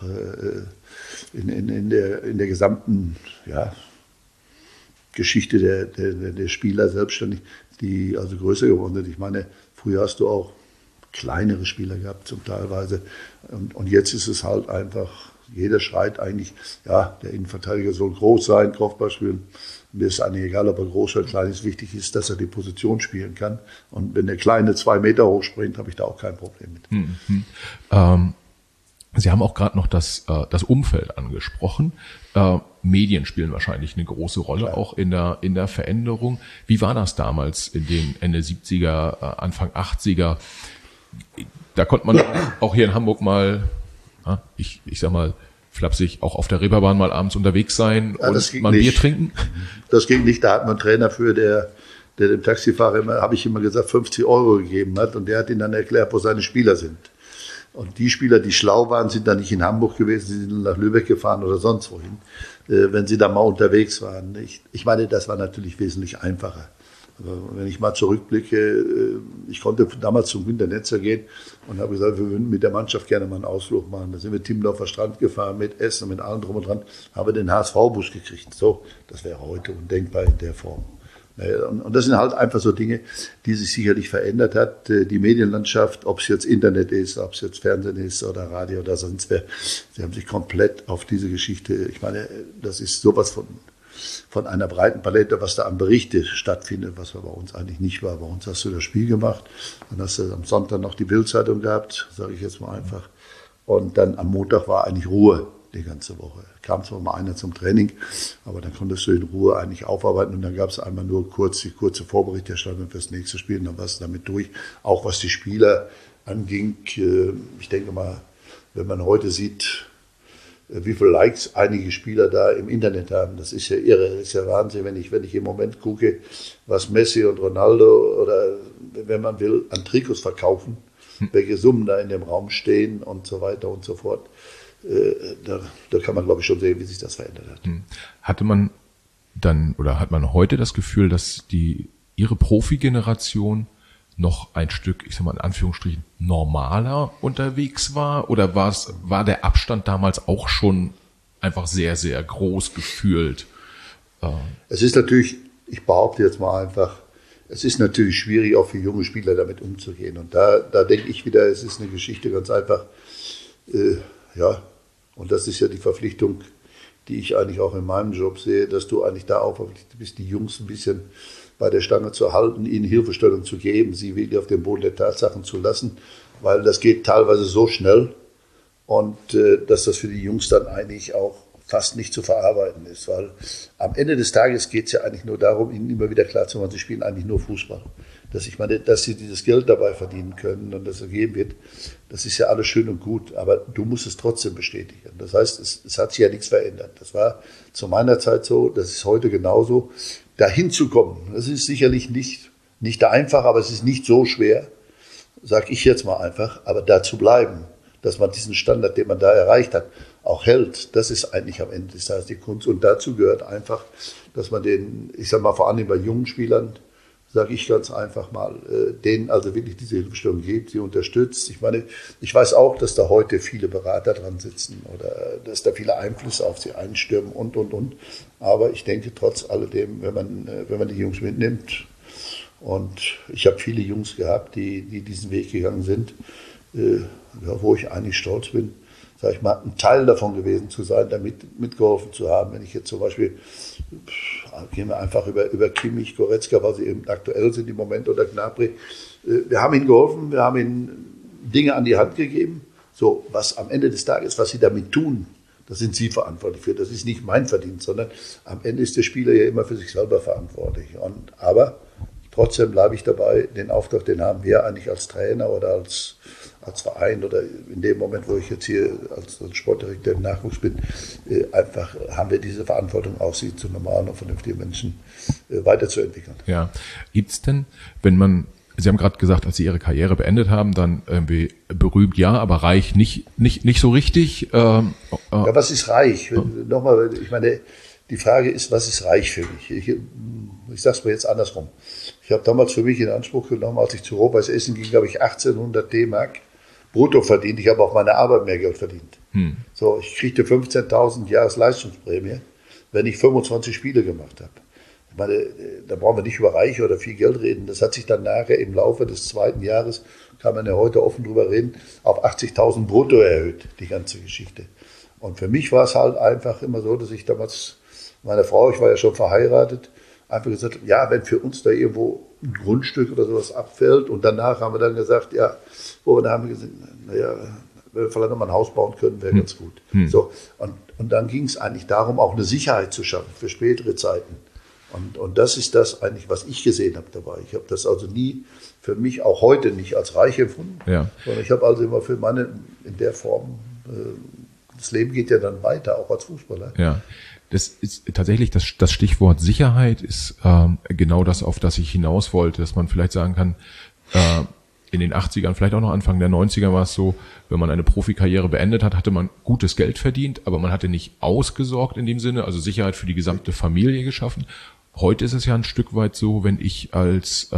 in der gesamten Geschichte der Spieler selbstständig, die also größer geworden sind. Ich meine, früher hast du auch kleinere Spieler gehabt, zum Teilweise. Und jetzt ist es halt einfach, jeder schreit eigentlich, ja, der Innenverteidiger soll groß sein, Kopfball spielen. Mir ist eigentlich egal, ob er groß oder klein ist. Wichtig ist, dass er die Position spielen kann. Und wenn der Kleine 2 Meter hoch springt, habe ich da auch kein Problem mit. Sie haben auch gerade noch das Umfeld angesprochen. Medien spielen wahrscheinlich eine große Rolle, klar, auch in der Veränderung. Wie war das damals in den Ende 70er, Anfang 80er? Da konnte man auch hier in Hamburg mal, ich sag mal, flapsig, auch auf der Reeperbahn mal abends unterwegs sein und mal ein Bier trinken? Das ging nicht. Da hat man einen Trainer für, der dem Taxifahrer immer, habe ich immer gesagt, 50 € gegeben hat. Und der hat ihm dann erklärt, wo seine Spieler sind. Und die Spieler, die schlau waren, sind dann nicht in Hamburg gewesen, sie sind nach Lübeck gefahren oder sonst wohin, wenn sie da mal unterwegs waren. Ich meine, das war natürlich wesentlich einfacher. Aber wenn ich mal zurückblicke, ich konnte damals zum Günter Netzer gehen und habe gesagt, wir würden mit der Mannschaft gerne mal einen Ausflug machen. Da sind wir Timmendorfer Strand gefahren, mit Essen, mit allem drum und dran, haben wir den HSV-Bus gekriegt. So, das wäre heute undenkbar in der Form. Und das sind halt einfach so Dinge, die sich sicherlich verändert hat. Die Medienlandschaft, ob es jetzt Internet ist, ob es jetzt Fernsehen ist oder Radio oder sonst wer, sie haben sich komplett auf diese Geschichte, ich meine, das ist sowas von einer breiten Palette, was da an Berichte stattfindet, was bei uns eigentlich nicht war. Bei uns hast du das Spiel gemacht, dann hast du am Sonntag noch die Bildzeitung gehabt, sage ich jetzt mal einfach. Und dann am Montag war eigentlich Ruhe die ganze Woche. Kam zwar mal einer zum Training, aber dann konntest du in Ruhe eigentlich aufarbeiten und dann gab es einmal nur die kurze Vorberichterstattung fürs nächste Spiel und dann warst du damit durch. Auch was die Spieler anging, ich denke mal, wenn man heute sieht, wie viele Likes einige Spieler da im Internet haben, das ist ja irre, das ist ja Wahnsinn, wenn ich im Moment gucke, was Messi und Ronaldo oder, wenn man will, an Trikots verkaufen, welche Summen da in dem Raum stehen und so weiter und so fort. Da kann man, glaube ich, schon sehen, wie sich das verändert hat. Hatte man dann oder hat man heute das Gefühl, dass Ihre Profi-Generation noch ein Stück, ich sag mal in Anführungsstrichen, normaler unterwegs war? Oder war der Abstand damals auch schon einfach sehr, sehr groß gefühlt? Es ist natürlich, ich behaupte jetzt mal einfach, es ist natürlich schwierig, auch für junge Spieler damit umzugehen. Und da denke ich wieder, es ist eine Geschichte ganz einfach, ja, und das ist ja die Verpflichtung, die ich eigentlich auch in meinem Job sehe, dass du eigentlich da auch verpflichtet bist, die Jungs ein bisschen bei der Stange zu halten, ihnen Hilfestellung zu geben, sie wirklich auf den Boden der Tatsachen zu lassen, weil das geht teilweise so schnell und dass das für die Jungs dann eigentlich auch fast nicht zu verarbeiten ist, weil am Ende des Tages geht es ja eigentlich nur darum, ihnen immer wieder klarzumachen, sie spielen eigentlich nur Fußball. Dass sie dieses Geld dabei verdienen können und das ergeben wird, das ist ja alles schön und gut, aber du musst es trotzdem bestätigen. Das heißt, es hat sich ja nichts verändert. Das war zu meiner Zeit so, das ist heute genauso. Dahin zu kommen, das ist sicherlich nicht einfach, aber es ist nicht so schwer, sage ich jetzt mal einfach, aber da zu bleiben, dass man diesen Standard, den man da erreicht hat, auch hält, das ist eigentlich am Ende des Tages die Kunst. Und dazu gehört einfach, dass man ich sag mal vor allem bei jungen Spielern, sage ich ganz einfach mal, denen also wirklich diese Hilfestellung gibt, sie unterstützt. Ich meine, ich weiß auch, dass da heute viele Berater dran sitzen oder dass da viele Einflüsse auf sie einstürmen und. Aber ich denke trotz alledem, wenn man die Jungs mitnimmt, und ich habe viele Jungs gehabt, die diesen Weg gegangen sind, wo ich eigentlich stolz bin, sage ich mal, ein Teil davon gewesen zu sein, damit mitgeholfen zu haben. Wenn ich jetzt zum Beispiel, gehen wir einfach über Kimmich, Goretzka, weil sie eben aktuell sind im Moment, oder Gnabry, wir haben ihnen geholfen, wir haben ihnen Dinge an die Hand gegeben, so was am Ende des Tages, was sie damit tun, das sind sie verantwortlich für, das ist nicht mein Verdienst, sondern am Ende ist der Spieler ja immer für sich selber verantwortlich. Aber trotzdem bleibe ich dabei, den Auftrag, den haben wir eigentlich als Trainer oder als Verein oder in dem Moment, wo ich jetzt hier als Sportdirektor im Nachwuchs bin, einfach haben wir diese Verantwortung auch, sie zu normalen und vernünftigen Menschen weiterzuentwickeln. Ja, gibt's denn, Sie haben gerade gesagt, als Sie Ihre Karriere beendet haben, dann irgendwie berühmt ja, aber reich nicht so richtig. Ja, was ist reich? Nochmal, ich meine, die Frage ist, was ist reich für mich? Ich sage es mal jetzt andersrum. Ich habe damals für mich in Anspruch genommen, als ich zu Rot-Weiß Essen ging, habe ich 1800 D-Mark brutto verdient. Ich habe auf meine Arbeit mehr Geld verdient. So, ich kriegte 15.000 Jahresleistungsprämie, wenn ich 25 Spiele gemacht habe. Ich meine, da brauchen wir nicht über reich oder viel Geld reden. Das hat sich dann nachher im Laufe des zweiten Jahres, kann man ja heute offen drüber reden, auf 80.000 brutto erhöht, die ganze Geschichte. Und für mich war es halt einfach immer so, dass ich damals Meine Frau, ich war ja schon verheiratet, einfach gesagt, ja, wenn für uns da irgendwo ein Grundstück oder sowas abfällt und danach haben wir dann gesagt, ja, dann haben wir gesagt, naja, wenn wir vielleicht nochmal ein Haus bauen können, wäre ganz gut. So, und dann ging es eigentlich darum, auch eine Sicherheit zu schaffen für spätere Zeiten. Und das ist das eigentlich, was ich gesehen habe dabei. Ich habe das also nie für mich, auch heute nicht als reich empfunden, sondern ich habe also immer für meine, in der Form, das Leben geht ja dann weiter, auch als Fußballer. Ja. Das ist tatsächlich das Stichwort Sicherheit ist genau das, auf das ich hinaus wollte, dass man vielleicht sagen kann, in den 80ern, vielleicht auch noch Anfang der 90er war es so, wenn man eine Profikarriere beendet hat, hatte man gutes Geld verdient, aber man hatte nicht ausgesorgt in dem Sinne, also Sicherheit für die gesamte Familie geschaffen. Heute ist es ja ein Stück weit so, wenn ich als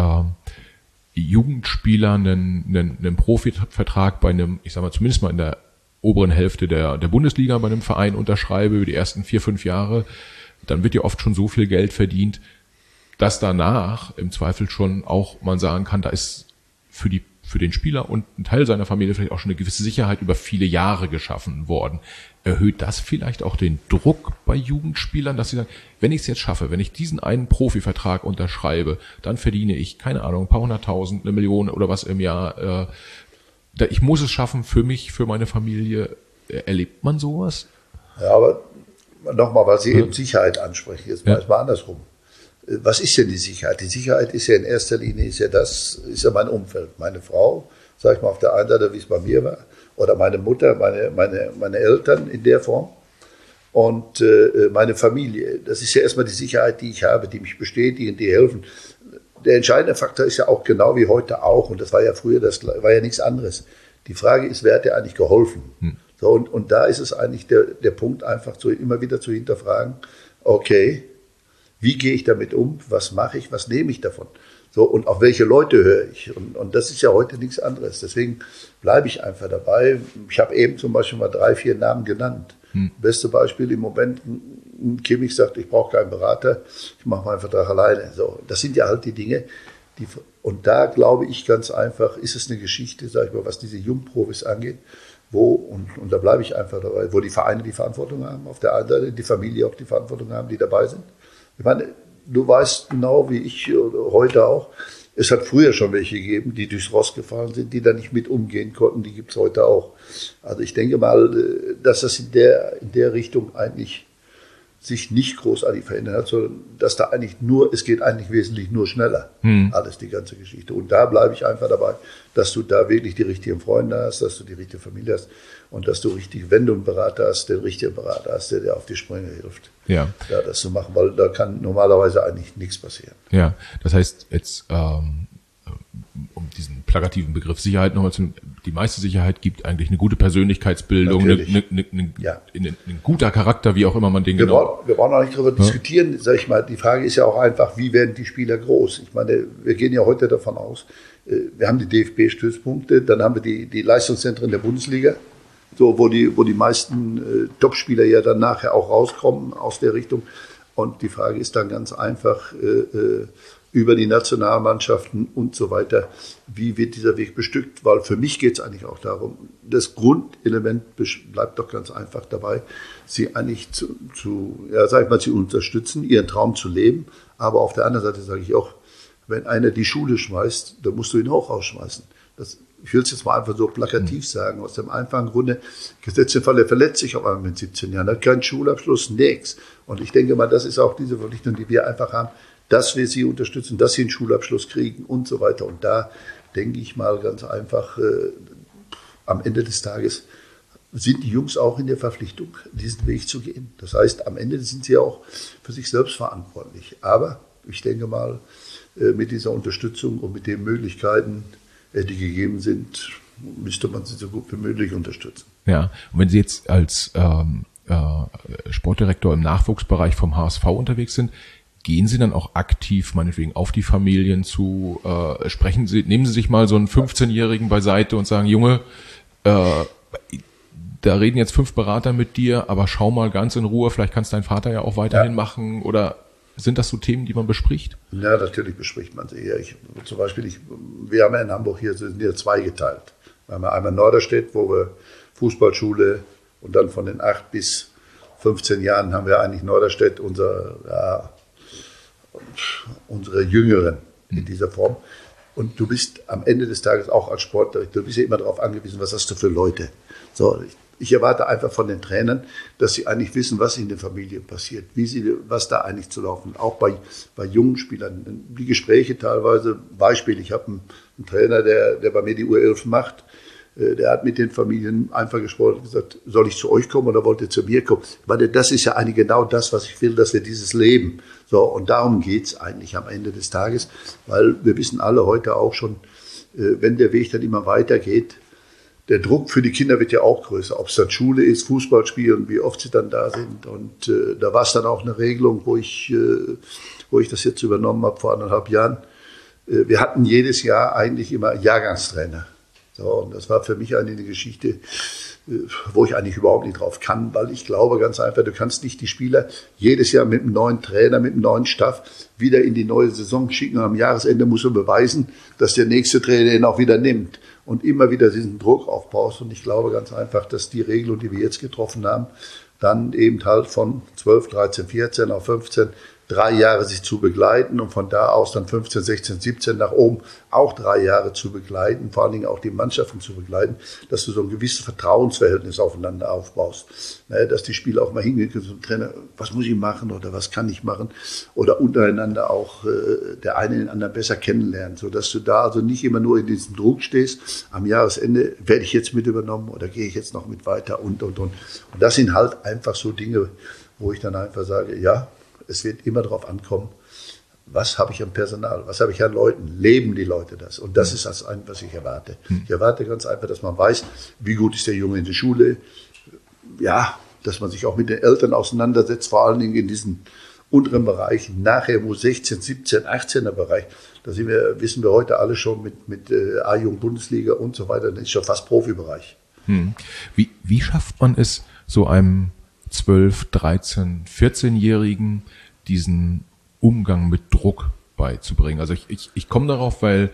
Jugendspieler einen Profivertrag bei einem, ich sag mal zumindest mal in der oberen Hälfte der Bundesliga bei einem Verein unterschreibe über die ersten 4-5 Jahre, dann wird ja oft schon so viel Geld verdient, dass danach im Zweifel schon auch man sagen kann, da ist für den Spieler und ein Teil seiner Familie vielleicht auch schon eine gewisse Sicherheit über viele Jahre geschaffen worden. Erhöht das vielleicht auch den Druck bei Jugendspielern, dass sie sagen, wenn ich es jetzt schaffe, wenn ich diesen einen Profivertrag unterschreibe, dann verdiene ich, keine Ahnung, ein paar 100.000, 1 Million oder was im Jahr, ich muss es schaffen für mich, für meine Familie. Erlebt man sowas? Ja, aber nochmal, weil Sie eben Sicherheit ansprechen, jetzt mal andersrum. Was ist denn die Sicherheit? Die Sicherheit ist ja in erster Linie, ist ja mein Umfeld. Meine Frau, sag ich mal auf der einen Seite, wie es bei mir war, oder meine Mutter, meine Eltern in der Form und meine Familie. Das ist ja erstmal die Sicherheit, die ich habe, die mich bestätigen, die helfen. Der entscheidende Faktor ist ja auch genau wie heute auch, und das war ja früher, das war ja nichts anderes. Die Frage ist, wer hat dir eigentlich geholfen? So, und da ist es eigentlich der Punkt, einfach immer wieder zu hinterfragen, okay, wie gehe ich damit um, was mache ich, was nehme ich davon? So, und auf welche Leute höre ich? Und das ist ja heute nichts anderes. Deswegen bleibe ich einfach dabei. Ich habe eben zum Beispiel mal 3, 4 Namen genannt. Beste Beispiel im Moment, Kimmich sagt, ich brauche keinen Berater, ich mache meinen Vertrag alleine. So, das sind ja halt die Dinge, und da glaube ich ganz einfach, ist es eine Geschichte, sag ich mal, was diese Jungprofis angeht, und da bleibe ich einfach dabei, wo die Vereine die Verantwortung haben, auf der einen Seite die Familie auch die Verantwortung haben, die dabei sind. Ich meine, du weißt genau wie ich heute auch, es hat früher schon welche gegeben, die durchs Rost gefallen sind, die da nicht mit umgehen konnten, die gibt es heute auch. Also ich denke mal, dass das in der Richtung eigentlich sich nicht großartig verändert hat, sondern dass da eigentlich es geht eigentlich wesentlich nur schneller, alles, die ganze Geschichte. Und da bleibe ich einfach dabei, dass du da wirklich die richtigen Freunde hast, dass du die richtige Familie hast und dass du wenn du einen Berater hast, den richtigen Berater hast, der dir auf die Sprünge hilft. Ja, das zu machen, weil da kann normalerweise eigentlich nichts passieren. Ja, das heißt jetzt, um diesen plakativen Begriff Sicherheit nochmal die meiste Sicherheit gibt eigentlich eine gute Persönlichkeitsbildung, ein guter Charakter, wie auch immer man den wir brauchen auch nicht darüber diskutieren, sag ich mal. Die Frage ist ja auch einfach, wie werden die Spieler groß? Ich meine, wir gehen ja heute davon aus, wir haben die DFB-Stützpunkte, dann haben wir die Leistungszentren der Bundesliga, so, wo die meisten Topspieler ja dann nachher auch rauskommen aus der Richtung. Und die Frage ist dann ganz einfach, über die Nationalmannschaften und so weiter, wie wird dieser Weg bestückt? Weil für mich geht es eigentlich auch darum, das Grundelement bleibt doch ganz einfach dabei, sie eigentlich zu unterstützen, ihren Traum zu leben. Aber auf der anderen Seite sage ich auch, wenn einer die Schule schmeißt, dann musst du ihn auch rausschmeißen. Ich will es jetzt mal einfach so plakativ sagen, aus dem einfachen Grunde, gesetzt den Fall, er verletzt sich auf einmal mit 17 Jahren, hat keinen Schulabschluss, nichts. Und ich denke mal, das ist auch diese Verpflichtung, die wir einfach haben, dass wir sie unterstützen, dass sie einen Schulabschluss kriegen und so weiter. Und da denke ich mal ganz einfach, am Ende des Tages sind die Jungs auch in der Verpflichtung, diesen Weg zu gehen. Das heißt, am Ende sind sie auch für sich selbst verantwortlich. Aber ich denke mal, mit dieser Unterstützung und mit den Möglichkeiten, die gegeben sind, müsste man sie so gut wie möglich unterstützen. Ja, und wenn Sie jetzt als Sportdirektor im Nachwuchsbereich vom HSV unterwegs sind, gehen Sie dann auch aktiv, meinetwegen, auf die Familien zu, nehmen Sie sich mal so einen 15-Jährigen beiseite und sagen, Junge, da reden jetzt 5 Berater mit dir, aber schau mal ganz in Ruhe, vielleicht kannst dein Vater ja auch weiterhin machen, oder sind das so Themen, die man bespricht? Ja, natürlich bespricht man sie. Zum Beispiel, wir haben ja in Hamburg hier, sind hier zweigeteilt. Wir haben ja einmal Norderstedt, wo wir Fußballschule und dann von den 8 bis 15 Jahren haben wir eigentlich Norderstedt unsere Jüngeren in dieser Form. Und du bist am Ende des Tages auch als Sportler, du bist ja immer darauf angewiesen, was hast du für Leute. So, ich erwarte einfach von den Trainern, dass sie eigentlich wissen, was in den Familien passiert, was da eigentlich zu laufen. Auch bei jungen Spielern. Die Gespräche teilweise, Beispiel, ich habe einen Trainer, der bei mir die U11 macht, der hat mit den Familien einfach gesprochen und gesagt, soll ich zu euch kommen oder wollt ihr zu mir kommen? Ich meine, das ist ja eigentlich genau das, was ich will, dass wir dieses Leben. So, und darum geht's eigentlich am Ende des Tages, weil wir wissen alle heute auch schon, wenn der Weg dann immer weitergeht, der Druck für die Kinder wird ja auch größer, ob es dann Schule ist, Fußball spielen, wie oft sie dann da sind. Und da war es dann auch eine Regelung, wo ich das jetzt übernommen habe vor 1,5 Jahren. Wir hatten jedes Jahr eigentlich immer Jahrgangstrainer. So, und das war für mich eine Geschichte, wo ich eigentlich überhaupt nicht drauf kann, weil ich glaube ganz einfach, du kannst nicht die Spieler jedes Jahr mit einem neuen Trainer, mit einem neuen Staff wieder in die neue Saison schicken. Und am Jahresende musst du beweisen, dass der nächste Trainer ihn auch wieder nimmt und immer wieder diesen Druck aufbaust. Und ich glaube ganz einfach, dass die Regelung, die wir jetzt getroffen haben, dann eben halt von 12, 13, 14 auf 15 3 Jahre sich zu begleiten und von da aus dann 15, 16, 17 nach oben auch 3 Jahre zu begleiten, vor allen Dingen auch die Mannschaften zu begleiten, dass du so ein gewisses Vertrauensverhältnis aufeinander aufbaust. Dass die Spieler auch mal hingehen können zum Trainer, was muss ich machen oder was kann ich machen? Oder untereinander auch der eine den anderen besser kennenlernt, sodass du da also nicht immer nur in diesem Druck stehst, am Jahresende werde ich jetzt mit übernommen oder gehe ich jetzt noch mit weiter und. Und das sind halt einfach so Dinge, wo ich dann einfach sage, ja, es wird immer darauf ankommen, was habe ich an Personal, was habe ich an Leuten, leben die Leute das? Und das ist das, was ich erwarte. Ich erwarte ganz einfach, dass man weiß, wie gut ist der Junge in der Schule, ja, dass man sich auch mit den Eltern auseinandersetzt, vor allen Dingen in diesen unteren Bereichen, nachher wo 16, 17, 18er Bereich, da wissen wir heute alle schon mit A-Jugend-Bundesliga und so weiter, das ist schon fast Profibereich. Wie schafft man es, so einem 12, 13, 14-Jährigen diesen Umgang mit Druck beizubringen? Also ich komme darauf, weil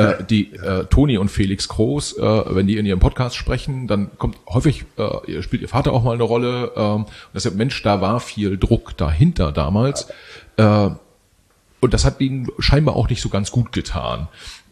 Toni und Felix Groß, wenn die in ihrem Podcast sprechen, dann kommt häufig, spielt ihr Vater auch mal eine Rolle, und deshalb, Mensch, da war viel Druck dahinter damals, und das hat ihnen scheinbar auch nicht so ganz gut getan.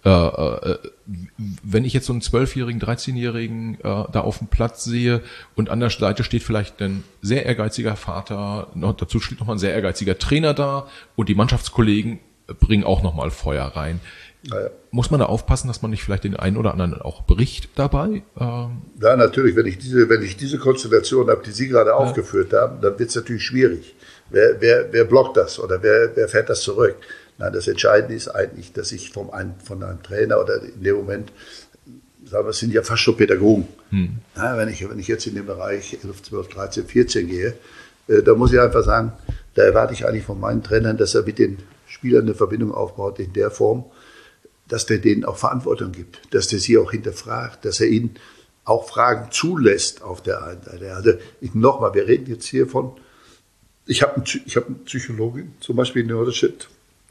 Wenn ich jetzt so einen 12-Jährigen, 13-Jährigen da auf dem Platz sehe und an der Seite steht vielleicht ein sehr ehrgeiziger Vater, dazu steht nochmal ein sehr ehrgeiziger Trainer da und die Mannschaftskollegen bringen auch nochmal Feuer rein. Naja. Muss man da aufpassen, dass man nicht vielleicht den einen oder anderen auch bricht dabei? Ja, natürlich. Wenn ich diese Konstellation habe, die Sie gerade aufgeführt haben, dann wird es natürlich schwierig. Wer blockt das oder wer fährt das zurück? Nein, das Entscheidende ist eigentlich, dass ich von einem Trainer oder in dem Moment, sagen wir, es sind ja fast schon Pädagogen. Ja, wenn ich jetzt in den Bereich 11, 12, 13, 14 gehe, da muss ich einfach sagen, da erwarte ich eigentlich von meinen Trainern, dass er mit den Spielern eine Verbindung aufbaut in der Form, dass der denen auch Verantwortung gibt, dass der sie auch hinterfragt, dass er ihnen auch Fragen zulässt auf der einen Seite. Also nochmal, wir reden jetzt hier von, ich habe eine Psychologin, zum Beispiel in Norderstedt,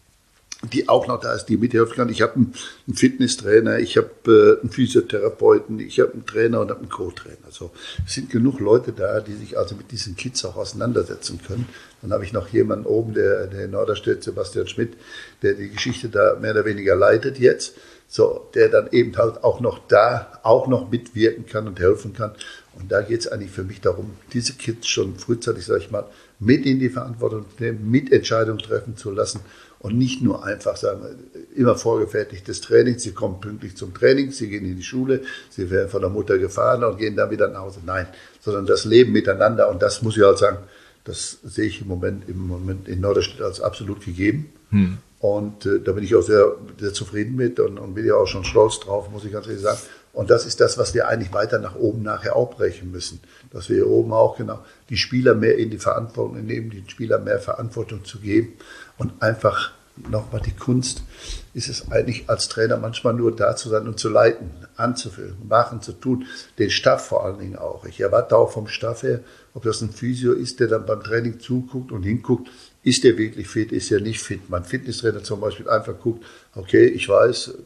die auch noch da ist, die mithelfen kann. Ich habe einen Fitnesstrainer, ich habe einen Physiotherapeuten, ich habe einen Trainer und habe einen Co-Trainer. Also es sind genug Leute da, die sich also mit diesen Kids auch auseinandersetzen können. Dann habe ich noch jemanden oben, der in Norderstedt, Sebastian Schmidt, der die Geschichte da mehr oder weniger leitet jetzt. So, der dann eben halt auch noch mitwirken kann und helfen kann. Und da geht es eigentlich für mich darum, diese Kids schon frühzeitig, sage ich mal, mit in die Verantwortung zu nehmen, mit Entscheidungen treffen zu lassen und nicht nur einfach sagen, immer vorgefertigtes Training, sie kommen pünktlich zum Training, sie gehen in die Schule, sie werden von der Mutter gefahren und gehen dann wieder nach Hause. Nein, sondern das Leben miteinander, und das muss ich halt sagen, das sehe ich im Moment in Norderstedt als absolut gegeben. Und da bin ich auch sehr, sehr zufrieden mit und bin ja auch schon stolz drauf, muss ich ganz ehrlich sagen. Und das ist das, was wir eigentlich weiter nach oben nachher aufbrechen müssen. Dass wir hier oben auch genau die Spieler mehr in die Verantwortung nehmen, den Spielern mehr Verantwortung zu geben. Und einfach nochmal die Kunst ist es eigentlich als Trainer manchmal nur da zu sein und zu leiten, anzuführen, machen, zu tun. Den Staff vor allen Dingen auch. Ich erwarte auch vom Staff her, ob das ein Physio ist, der dann beim Training zuguckt und hinguckt, ist der wirklich fit, ist er nicht fit. Mein Fitnesstrainer zum Beispiel einfach guckt, okay, ich weiß,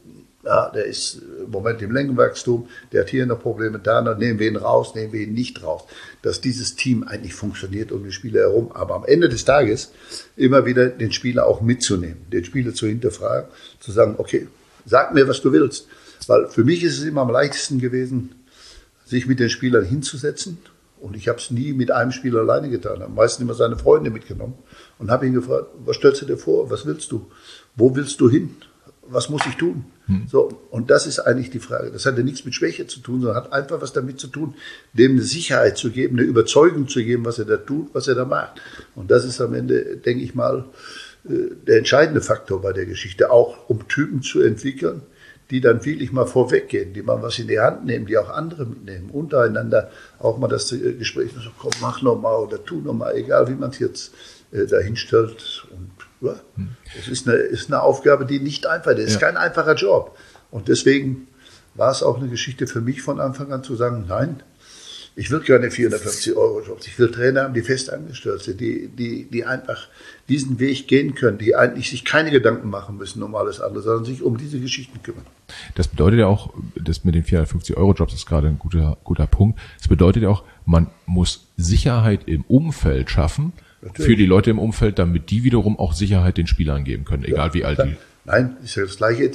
Ja, der ist im Moment im Längenwachstum, der hat hier noch Probleme, da noch, nehmen wir ihn raus, nehmen wir ihn nicht raus. Dass dieses Team eigentlich funktioniert um den Spieler herum, aber am Ende des Tages immer wieder den Spieler auch mitzunehmen, den Spieler zu hinterfragen, zu sagen, okay, sag mir, was du willst. Weil für mich ist es immer am leichtesten gewesen, sich mit den Spielern hinzusetzen. Und ich habe es nie mit einem Spieler alleine getan. Ich habe meistens immer seine Freunde mitgenommen und habe ihn gefragt, was stellst du dir vor, was willst du, wo willst du hin, was muss ich tun? So, und das ist eigentlich die Frage. Das hat ja nichts mit Schwäche zu tun, sondern hat einfach was damit zu tun, dem eine Sicherheit zu geben, eine Überzeugung zu geben, was er da tut, was er da macht. Und das ist am Ende, denke ich mal, der entscheidende Faktor bei der Geschichte, auch um Typen zu entwickeln, die dann wirklich mal vorweggehen, die mal was in die Hand nehmen, die auch andere mitnehmen, untereinander auch mal das Gespräch, so, komm, mach noch mal oder tu noch mal, egal wie man es jetzt dahin stellt. Und ja, es ist eine Aufgabe, die nicht einfach ist. Es ist kein einfacher Job. Und deswegen war es auch eine Geschichte für mich von Anfang an zu sagen, nein, ich will keine 450-Euro-Jobs. Ich will Trainer haben, die fest angestellt sind, die einfach diesen Weg gehen können, die eigentlich sich keine Gedanken machen müssen um alles andere, sondern sich um diese Geschichten kümmern. Das bedeutet ja auch, das mit den 450-Euro-Jobs ist gerade ein guter Punkt. Das bedeutet ja auch, man muss Sicherheit im Umfeld schaffen, natürlich, für die Leute im Umfeld, damit die wiederum auch Sicherheit den Spielern geben können, egal wie alt die. Nein, ist ja das Gleiche.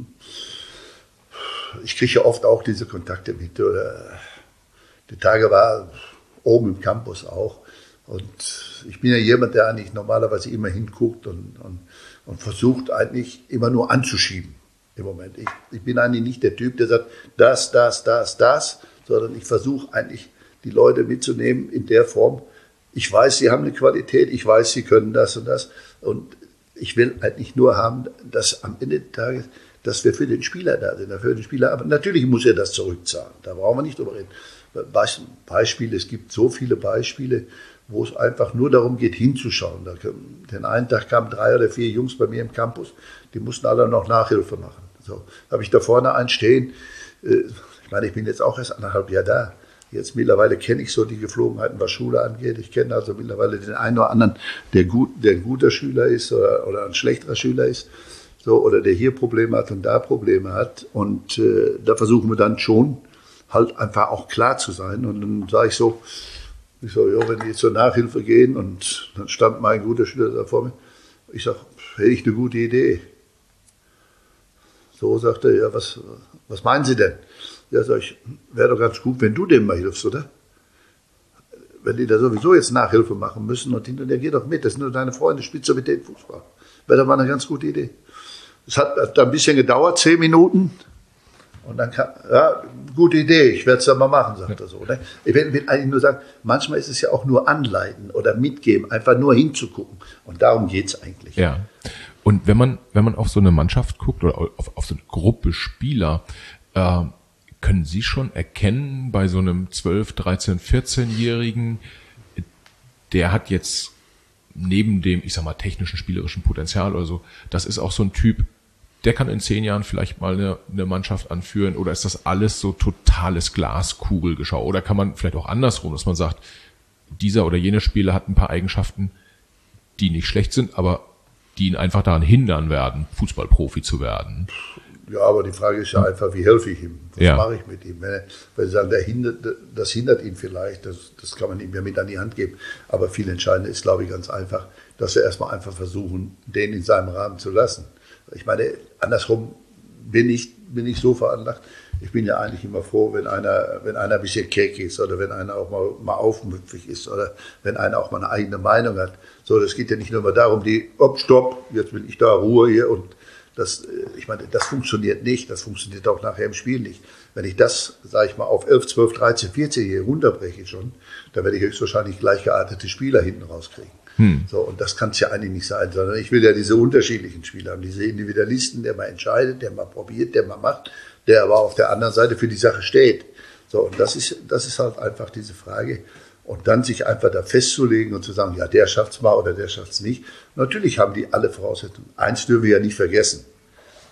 Ich kriege ja oft auch diese Kontakte mit, oder die Tage war oben im Campus auch. Und ich bin ja jemand, der eigentlich normalerweise immer hinguckt und versucht eigentlich immer nur anzuschieben im Moment. Ich bin eigentlich nicht der Typ, der sagt, das, sondern ich versuche eigentlich die Leute mitzunehmen in der Form, ich weiß, sie haben eine Qualität, ich weiß, sie können das und das. Und ich will eigentlich nur haben, dass am Ende des Tages, dass wir für den Spieler da sind, für den Spieler. Aber natürlich muss er das zurückzahlen, da brauchen wir nicht drüber reden. Beispiele, es gibt so viele Beispiele, wo es einfach nur darum geht, hinzuschauen. Den einen Tag kamen 3 oder 4 Jungs bei mir im Campus, die mussten alle noch Nachhilfe machen. So habe ich da vorne einen stehen. Ich meine, ich bin jetzt auch erst 1,5 Jahre da. Jetzt mittlerweile kenne ich so die Geflogenheiten, was Schule angeht. Ich kenne also mittlerweile den einen oder anderen, der ein guter Schüler ist oder ein schlechterer Schüler ist, so, oder der hier Probleme hat und da Probleme hat. Und da versuchen wir dann schon halt einfach auch klar zu sein. Und dann sage ich so, ja, wenn die zur Nachhilfe gehen, und dann stand mein guter Schüler da vor mir, ich sage, hätte ich eine gute Idee. So sagt er, ja, was meinen Sie denn? Ja, sag ich, wäre doch ganz gut, wenn du dem mal hilfst, oder? Wenn die da sowieso jetzt Nachhilfe machen müssen und hinterher, geh doch mit, das sind nur deine Freunde, spielst du mit denen Fußball. Wäre doch mal eine ganz gute Idee. Es hat ein bisschen gedauert, 10 Minuten. Und dann kam, ja, gute Idee, ich werde es dann mal machen, sagt er so. Ne? Ich will eigentlich nur sagen, manchmal ist es ja auch nur anleiten oder mitgeben, einfach nur hinzugucken. Und darum geht's eigentlich. Ja. Und wenn man auf so eine Mannschaft guckt oder auf so eine Gruppe Spieler, können Sie schon erkennen bei so einem 12, 13, 14-Jährigen, der hat jetzt neben dem, ich sag mal, technischen, spielerischen Potenzial oder so, das ist auch so ein Typ, der kann in 10 Jahren vielleicht mal eine Mannschaft anführen, oder ist das alles so totales Glaskugelgeschau? Oder kann man vielleicht auch andersrum, dass man sagt, dieser oder jene Spieler hat ein paar Eigenschaften, die nicht schlecht sind, aber die ihn einfach daran hindern werden, Fußballprofi zu werden? Ja, aber die Frage ist ja einfach, wie helfe ich ihm? Was mache ich mit ihm? Wenn Sie sagen, das hindert ihn vielleicht, das kann man ihm ja mit an die Hand geben. Aber viel entscheidender ist, glaube ich, ganz einfach, dass wir erstmal einfach versuchen, den in seinem Rahmen zu lassen. Ich meine, andersrum bin ich so veranlagt. Ich bin ja eigentlich immer froh, wenn einer ein bisschen keck ist oder wenn einer auch mal aufmüpfig ist oder wenn einer auch mal eine eigene Meinung hat. So, das geht ja nicht nur mal darum, stopp, jetzt will ich da Ruhe hier, und ich meine, das funktioniert nicht, das funktioniert auch nachher im Spiel nicht. Wenn ich das, sage ich mal, auf 11, 12, 13, 14 hier runterbreche schon, dann werde ich höchstwahrscheinlich gleich geartete Spieler hinten rauskriegen. So, und das kann es ja eigentlich nicht sein, sondern ich will ja diese unterschiedlichen Spieler haben, diese Individualisten, der mal entscheidet, der mal probiert, der mal macht, der aber auf der anderen Seite für die Sache steht. So, und das ist halt einfach diese Frage. Und dann sich einfach da festzulegen und zu sagen, ja, der schafft's mal oder der schafft's nicht. Natürlich haben die alle Voraussetzungen. Eins dürfen wir ja nicht vergessen.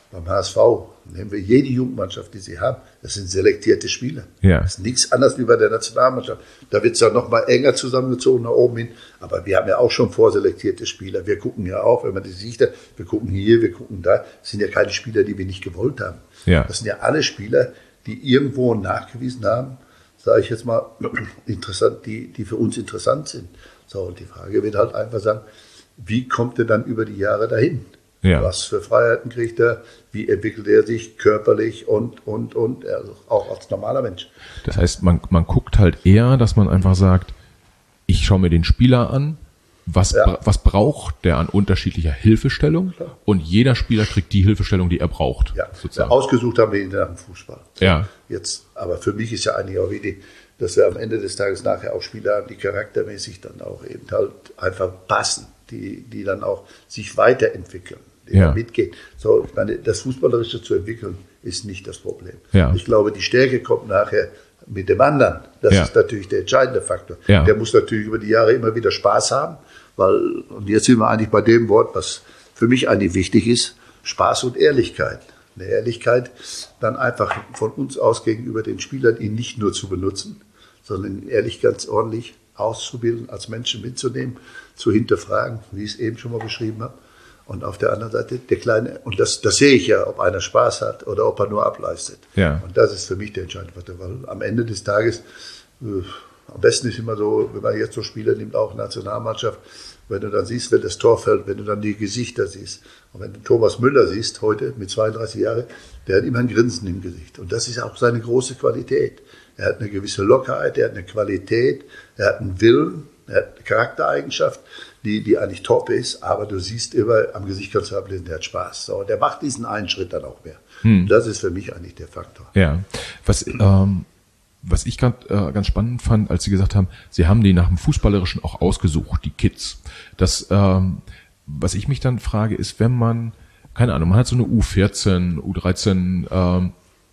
Beim HSV nehmen wir jede Jugendmannschaft, die sie haben, das sind selektierte Spieler. Ja. Das ist nichts anderes wie bei der Nationalmannschaft. Da wird es dann noch mal enger zusammengezogen nach oben hin. Aber wir haben ja auch schon vorselektierte Spieler. Wir gucken ja auch, wenn man die sieht, wir gucken hier, wir gucken da. Das sind ja keine Spieler, die wir nicht gewollt haben. Ja. Das sind ja alle Spieler, die irgendwo nachgewiesen haben, sage ich jetzt mal, interessant, die für uns interessant sind. So, und die Frage wird halt einfach sagen, wie kommt er dann über die Jahre dahin? Ja. Was für Freiheiten kriegt er? Wie entwickelt er sich körperlich und also auch als normaler Mensch? Das heißt, man guckt halt eher, dass man einfach sagt, ich schaue mir den Spieler an, was braucht der an unterschiedlicher Hilfestellung? Klar. Und jeder Spieler kriegt die Hilfestellung, die er braucht. Ja, ausgesucht haben wir ihn nach dem Fußball. Ja. Jetzt, aber für mich ist ja eigentlich auch wichtig, dass wir am Ende des Tages nachher auch Spieler haben, die charaktermäßig dann auch eben halt einfach passen, die dann auch sich weiterentwickeln, die dann mitgehen. So, ich meine, das Fußballerische zu entwickeln, ist nicht das Problem. Ja. Ich glaube, die Stärke kommt nachher mit dem anderen. Das ist natürlich der entscheidende Faktor. Ja. Der muss natürlich über die Jahre immer wieder Spaß haben, weil, und jetzt sind wir eigentlich bei dem Wort, was für mich eigentlich wichtig ist, Spaß und Ehrlichkeit. Eine Ehrlichkeit dann einfach von uns aus gegenüber den Spielern, ihn nicht nur zu benutzen, sondern ihn ehrlich ganz ordentlich auszubilden, als Menschen mitzunehmen, zu hinterfragen, wie ich es eben schon mal beschrieben habe. Und auf der anderen Seite der Kleine, und das sehe ich ja, ob einer Spaß hat oder ob er nur ableistet. Ja. Und das ist für mich der entscheidende Faktor, weil am Ende des Tages, am besten ist immer so, wenn man jetzt so Spieler nimmt, auch Nationalmannschaft, wenn du dann siehst, wenn das Tor fällt, wenn du dann die Gesichter siehst. Und wenn du Thomas Müller siehst, heute mit 32 Jahren, der hat immer ein Grinsen im Gesicht. Und das ist auch seine große Qualität. Er hat eine gewisse Lockerheit, er hat eine Qualität, er hat einen Willen, er hat eine Charaktereigenschaft, die eigentlich top ist, aber du siehst immer, am Gesicht kannst du ablesen, der hat Spaß. So, der macht diesen einen Schritt dann auch mehr. Das ist für mich eigentlich der Faktor. Ja, was ich ganz spannend fand, als Sie gesagt haben, Sie haben die nach dem Fußballerischen auch ausgesucht, die Kids. Das, was ich mich dann frage, ist, wenn man, keine Ahnung, man hat so eine U14, U13,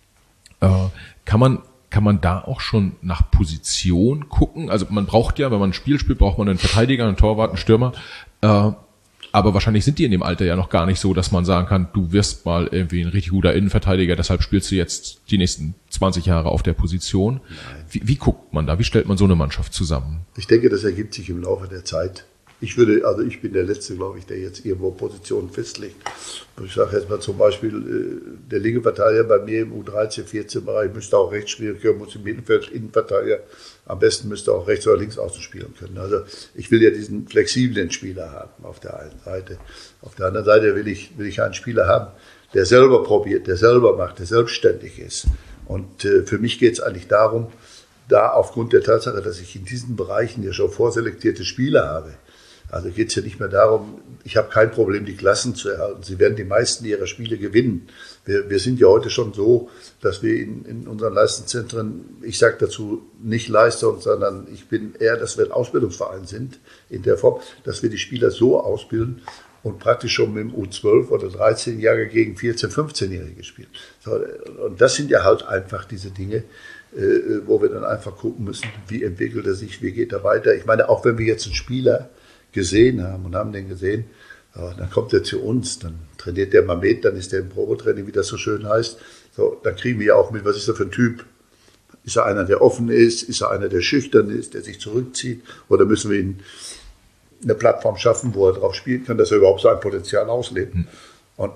kann man da auch schon nach Position gucken? Also man braucht ja, wenn man ein Spiel spielt, braucht man einen Verteidiger, einen Torwart, einen Stürmer. Aber wahrscheinlich sind die in dem Alter ja noch gar nicht so, dass man sagen kann, du wirst mal irgendwie ein richtig guter Innenverteidiger, deshalb spielst du jetzt die nächsten 20 Jahre auf der Position. Wie guckt man da? Wie stellt man so eine Mannschaft zusammen? Ich denke, das ergibt sich im Laufe der Zeit. Ich bin der Letzte, glaube ich, der jetzt irgendwo Positionen festlegt. Ich sage jetzt mal zum Beispiel, der linke Verteidiger bei mir im U13, 14 Bereich müsste auch rechts spielen können, muss im Mittelfeld Innenverteidiger, am besten müsste auch rechts oder links außen spielen können. Also ich will ja diesen flexiblen Spieler haben auf der einen Seite. Auf der anderen Seite will ich einen Spieler haben, der selber probiert, der selber macht, der selbstständig ist. Und für mich geht es eigentlich darum, da aufgrund der Tatsache, dass ich in diesen Bereichen ja schon vorselektierte Spieler habe, also geht es ja nicht mehr darum, ich habe kein Problem, die Klassen zu erhalten. Sie werden die meisten ihrer Spiele gewinnen. Wir sind ja heute schon so, dass wir in unseren Leistungszentren, ich sage dazu nicht Leistung, sondern ich bin eher, dass wir ein Ausbildungsverein sind, in der Form, dass wir die Spieler so ausbilden und praktisch schon mit dem U12 oder 13-Jährige gegen 14-, 15-Jährige spielen. So, und das sind ja halt einfach diese Dinge, wo wir dann einfach gucken müssen, wie entwickelt er sich, wie geht er weiter. Ich meine, auch wenn wir jetzt einen Spieler gesehen haben und haben den gesehen, dann kommt er zu uns, dann trainiert der mal mit, dann ist der im Probetraining, wie das so schön heißt. So, dann kriegen wir ja auch mit, was ist er für ein Typ? Ist er einer, der offen ist? Ist er einer, der schüchtern ist, der sich zurückzieht? Oder müssen wir ihm eine Plattform schaffen, wo er drauf spielen kann, dass er überhaupt sein Potenzial auslebt? Und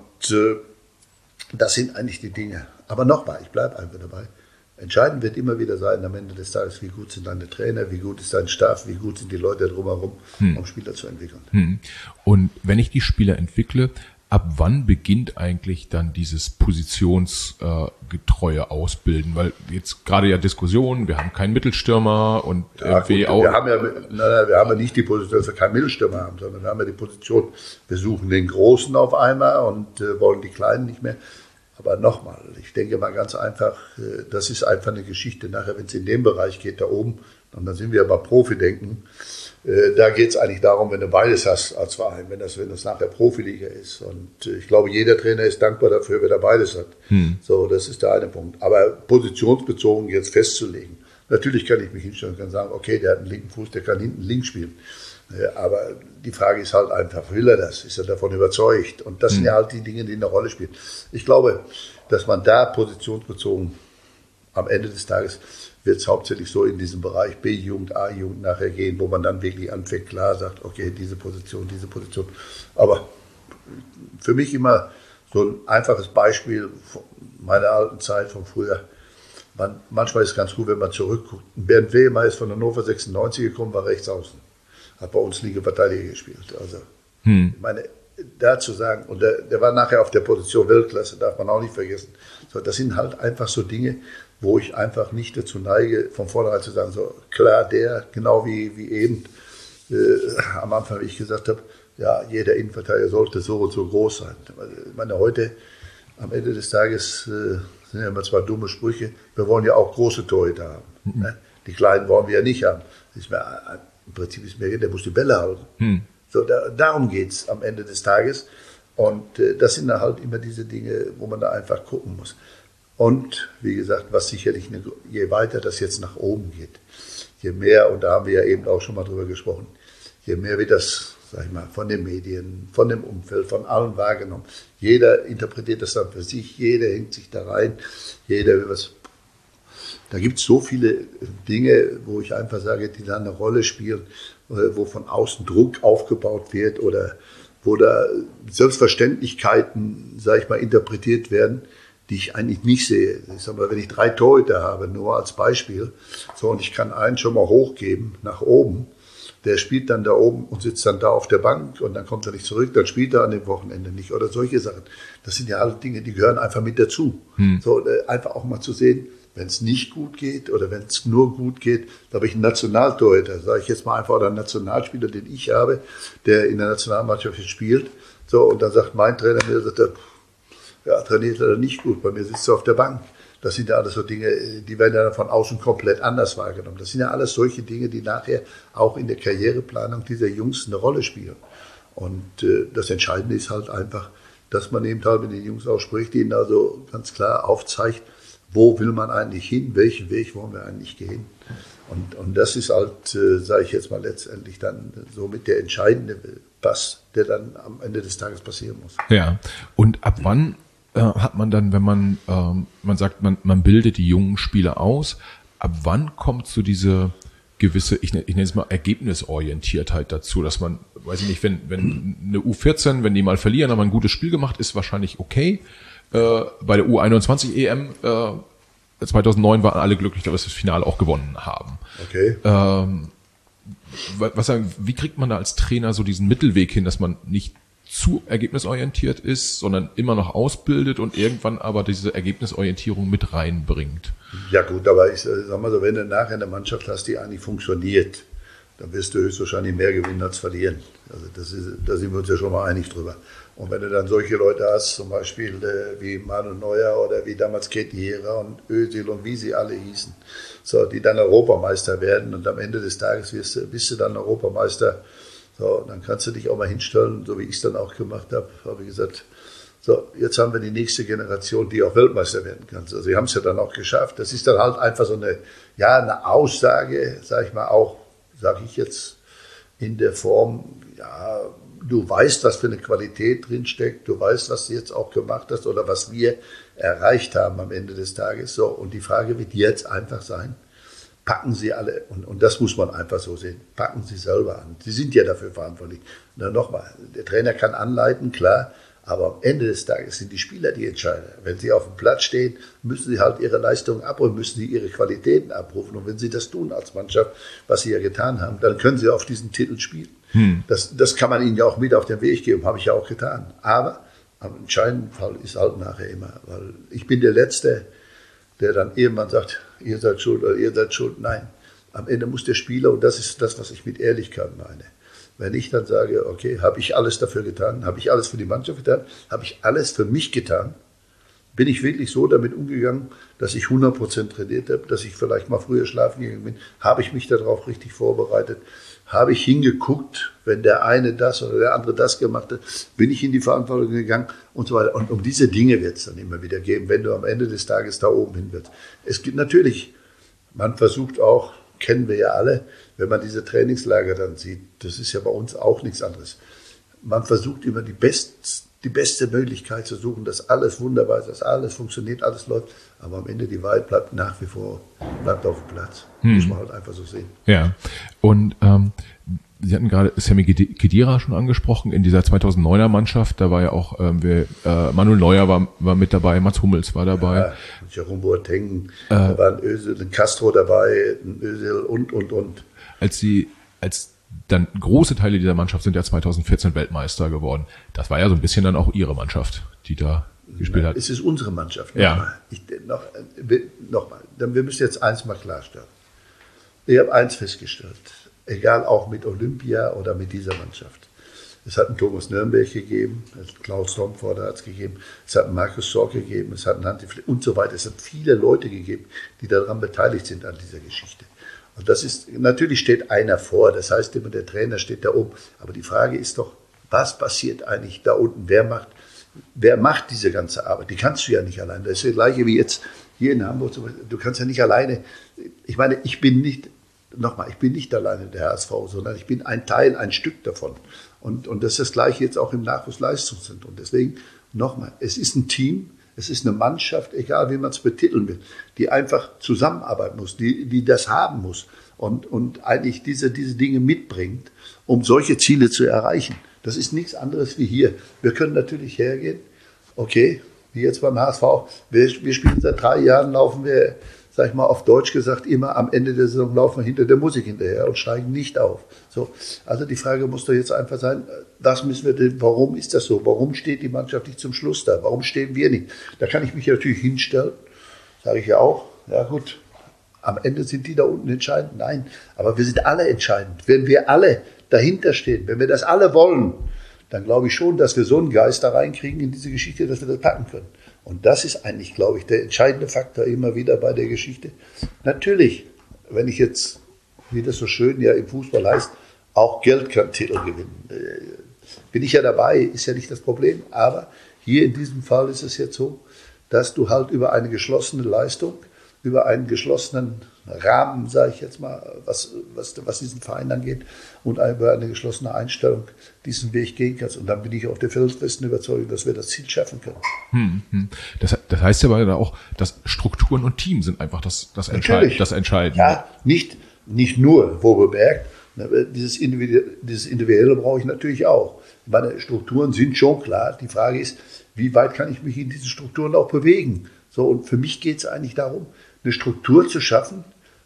das sind eigentlich die Dinge. Aber nochmal, ich bleibe einfach dabei. Entscheidend wird immer wieder sein, am Ende des Tages, wie gut sind deine Trainer, wie gut ist dein Staff, wie gut sind die Leute drumherum, um Spieler zu entwickeln. Und wenn ich die Spieler entwickle, ab wann beginnt eigentlich dann dieses positionsgetreue Ausbilden? Weil jetzt gerade ja Diskussionen, wir haben keinen Mittelstürmer und wir haben ja nicht die Position, dass wir keinen Mittelstürmer haben, sondern wir haben ja die Position, wir suchen den Großen auf einmal und wollen die Kleinen nicht mehr. Aber nochmal, ich denke mal ganz einfach, das ist einfach eine Geschichte nachher, wenn es in den Bereich geht, da oben, und dann sind wir bei Profi-Denken, da geht es eigentlich darum, wenn du beides hast als Verein, wenn das nachher Profiliga ist. Und ich glaube, jeder Trainer ist dankbar dafür, wenn er beides hat. So, das ist der eine Punkt. Aber positionsbezogen jetzt festzulegen, natürlich kann ich mich hinstellen und kann sagen, okay, der hat einen linken Fuß, der kann hinten links spielen. Aber die Frage ist halt einfach, will er das? Ist er davon überzeugt? Und das sind ja halt die Dinge, die eine Rolle spielen. Ich glaube, dass man da positionsbezogen am Ende des Tages wird es hauptsächlich so in diesem Bereich B-Jugend, A-Jugend nachher gehen, wo man dann wirklich anfängt, klar sagt, okay, diese Position. Aber für mich immer so ein einfaches Beispiel von meiner alten Zeit von früher. Manchmal ist es ganz gut, wenn man zurückguckt. Bernd Wehmer ist von Hannover 96 gekommen, war rechts außen. Hat bei uns Linke-Verteidiger gespielt. Also, ich meine, da zu sagen, und der war nachher auf der Position Weltklasse, darf man auch nicht vergessen. So, das sind halt einfach so Dinge, wo ich einfach nicht dazu neige, von vornherein zu sagen, so klar, der, genau wie eben am Anfang, wie ich gesagt habe, ja, jeder Innenverteidiger sollte so und so groß sein. Ich meine, heute, am Ende des Tages, sind ja immer zwei dumme Sprüche, wir wollen ja auch große Torhüter haben. Ne? Die kleinen wollen wir ja nicht haben. Im Prinzip ist mir, der muss die Bälle halten. So, darum geht es am Ende des Tages. Und das sind halt immer diese Dinge, wo man da einfach gucken muss. Und wie gesagt, was sicherlich, je weiter das jetzt nach oben geht, je mehr, und da haben wir ja eben auch schon mal drüber gesprochen, je mehr wird das, sag ich mal, von den Medien, von dem Umfeld, von allen wahrgenommen. Jeder interpretiert das dann für sich, jeder hängt sich da rein, jeder will was. Da gibt es so viele Dinge, wo ich einfach sage, die da eine Rolle spielen, wo von außen Druck aufgebaut wird oder wo da Selbstverständlichkeiten, sag ich mal, interpretiert werden, die ich eigentlich nicht sehe. Ich sag mal, wenn ich 3 Torhüter habe, nur als Beispiel, so, und ich kann einen schon mal hochgeben nach oben, der spielt dann da oben und sitzt dann da auf der Bank und dann kommt er nicht zurück, dann spielt er an dem Wochenende nicht oder solche Sachen. Das sind ja alle Dinge, die gehören einfach mit dazu. So, einfach auch mal zu sehen, wenn es nicht gut geht oder wenn es nur gut geht, da habe ich einen Nationaltorhüter, sage ich jetzt mal einfach, oder einen Nationalspieler, den ich habe, der in der Nationalmannschaft jetzt spielt. So, und dann sagt mein Trainer mir, sagt er, ja, trainiert er nicht gut, bei mir sitzt er auf der Bank. Das sind ja alles so Dinge, die werden ja von außen komplett anders wahrgenommen. Das sind ja alles solche Dinge, die nachher auch in der Karriereplanung dieser Jungs eine Rolle spielen. Und das Entscheidende ist halt einfach, dass man eben halt mit den Jungs auch spricht, ihnen also ganz klar aufzeigt, wo will man eigentlich hin, welchen Weg wollen wir eigentlich gehen. Und das ist halt, sage ich jetzt mal, letztendlich dann so mit der entscheidende Pass, der dann am Ende des Tages passieren muss. Ja, und ab wann hat man dann, wenn man sagt, man bildet die jungen Spieler aus, ab wann kommt so diese gewisse, ich nenne es mal Ergebnisorientiertheit dazu, dass man, weiß ich nicht, wenn eine U14, wenn die mal verlieren, aber ein gutes Spiel gemacht, ist wahrscheinlich okay. Bei der U21 EM 2009 waren alle glücklich, dass wir das Finale auch gewonnen haben. Okay. Wie kriegt man da als Trainer so diesen Mittelweg hin, dass man nicht zu ergebnisorientiert ist, sondern immer noch ausbildet und irgendwann aber diese Ergebnisorientierung mit reinbringt? Ja gut, aber ich sag mal so, wenn du nachher eine Mannschaft hast, die eigentlich funktioniert, dann wirst du höchstwahrscheinlich mehr gewinnen als verlieren. Also da sind wir uns ja schon mal einig drüber. Und wenn du dann solche Leute hast, zum Beispiel wie Manuel Neuer oder wie damals Kedira und Özil und wie sie alle hießen, so, die dann Europameister werden und am Ende des Tages bist du dann Europameister, so, dann kannst du dich auch mal hinstellen, so wie ich es dann auch gemacht habe ich gesagt, so, jetzt haben wir die nächste Generation, die auch Weltmeister werden kann. Also sie haben es ja dann auch geschafft. Das ist dann halt einfach so eine Aussage, sage ich mal auch, sage ich jetzt in der Form, ja, du weißt, was für eine Qualität drinsteckt, du weißt, was du jetzt auch gemacht hast oder was wir erreicht haben am Ende des Tages. So, und die Frage wird jetzt einfach sein, packen Sie alle, und das muss man einfach so sehen, packen Sie selber an. Sie sind ja dafür verantwortlich. Na, nochmal, der Trainer kann anleiten, klar, aber am Ende des Tages sind die Spieler die Entscheider. Wenn sie auf dem Platz stehen, müssen sie halt ihre Leistungen abrufen, müssen sie ihre Qualitäten abrufen. Und wenn sie das tun als Mannschaft, was sie ja getan haben, dann können sie auf diesen Titel spielen. Das kann man ihnen ja auch mit auf den Weg geben, habe ich ja auch getan. Aber am entscheidenden Fall ist halt nachher immer, weil ich bin der Letzte, der dann irgendwann sagt, ihr seid schuld oder ihr seid schuld. Nein, am Ende muss der Spieler, und das ist das, was ich mit Ehrlichkeit meine, wenn ich dann sage, okay, habe ich alles dafür getan, habe ich alles für die Mannschaft getan, habe ich alles für mich getan, bin ich wirklich so damit umgegangen, dass ich 100% trainiert habe, dass ich vielleicht mal früher schlafen gegangen bin, habe ich mich darauf richtig vorbereitet, habe ich hingeguckt, wenn der eine das oder der andere das gemacht hat, bin ich in die Verantwortung gegangen und so weiter. Und um diese Dinge wird es dann immer wieder geben, wenn du am Ende des Tages da oben hin wirst. Es gibt natürlich, man versucht auch, kennen wir ja alle, wenn man diese Trainingslager dann sieht. Das ist ja bei uns auch nichts anderes. Man versucht immer die beste Möglichkeit zu suchen, dass alles wunderbar ist, dass alles funktioniert, alles läuft. Aber am Ende die Wahrheit bleibt nach wie vor auf dem Platz. Muss man halt einfach so sehen. Ja, und Sie hatten gerade Sami Khedira schon angesprochen, in dieser 2009er Mannschaft, da war ja auch Manuel Neuer war mit dabei, Mats Hummels war dabei. Ja, Jerome Boateng, da war ein Özil, ein Castro dabei, ein Özil und. Als dann große Teile dieser Mannschaft sind ja 2014 Weltmeister geworden. Das war ja so ein bisschen dann auch Ihre Mannschaft, die da gespielt hat. Es ist unsere Mannschaft. Ja. Nochmal, wir müssen jetzt eins mal klarstellen. Ich habe eins festgestellt. Egal auch mit Olympia oder mit dieser Mannschaft. Es hat einen Thomas Nürnberg gegeben, Klaus Domforder hat es gegeben, es hat einen Markus Sorg gegeben, es hat einen Hansi Flick und so weiter. Es hat viele Leute gegeben, die daran beteiligt sind an dieser Geschichte. Und das ist, natürlich steht einer vor, das heißt immer, der Trainer steht da oben. Aber die Frage ist doch, was passiert eigentlich da unten? Wer macht diese ganze Arbeit? Die kannst du ja nicht allein. Das ist das Gleiche wie jetzt hier in Hamburg. Du kannst ja nicht alleine, ich meine, ich bin nicht alleine der HSV, sondern ich bin ein Teil, ein Stück davon. Und das ist das Gleiche jetzt auch im Nachwuchsleistungszentrum. Deswegen nochmal, es ist ein Team, es ist eine Mannschaft, egal wie man es betiteln will, die einfach zusammenarbeiten muss, die das haben muss und eigentlich diese Dinge mitbringt, um solche Ziele zu erreichen. Das ist nichts anderes wie hier. Wir können natürlich hergehen, okay, wie jetzt beim HSV, wir spielen seit 3 Jahren, laufen wir, sag ich mal auf Deutsch gesagt, immer am Ende der Saison laufen wir hinter der Musik hinterher und steigen nicht auf. So, also die Frage muss doch jetzt einfach sein, warum ist das so? Warum steht die Mannschaft nicht zum Schluss da? Warum stehen wir nicht? Da kann ich mich natürlich hinstellen, sage ich ja auch, ja gut, am Ende sind die da unten entscheidend. Nein, aber wir sind alle entscheidend. Wenn wir alle dahinter stehen, wenn wir das alle wollen, dann glaube ich schon, dass wir so einen Geist da reinkriegen in diese Geschichte, dass wir das packen können. Und das ist eigentlich, glaube ich, der entscheidende Faktor immer wieder bei der Geschichte. Natürlich, wenn ich jetzt, wie das so schön ja im Fußball heißt, auch Geld kann Titel gewinnen. Bin ich ja dabei, ist ja nicht das Problem. Aber hier in diesem Fall ist es jetzt so, dass du halt über eine geschlossene Leistung, über einen geschlossenen Rahmen, sage ich jetzt mal, was diesen Verein angeht, und über eine geschlossene Einstellung diesen Weg gehen kannst. Und dann bin ich auf der felsenfesten Überzeugung, dass wir das Ziel schaffen können. Das heißt ja aber auch, dass Strukturen und Team sind einfach das Entscheidende. Ja, nicht nur, wo bemerkt, dieses Individuelle brauche ich natürlich auch. Meine Strukturen sind schon klar. Die Frage ist, wie weit kann ich mich in diesen Strukturen auch bewegen? So, und für mich geht es eigentlich darum, eine Struktur zu schaffen,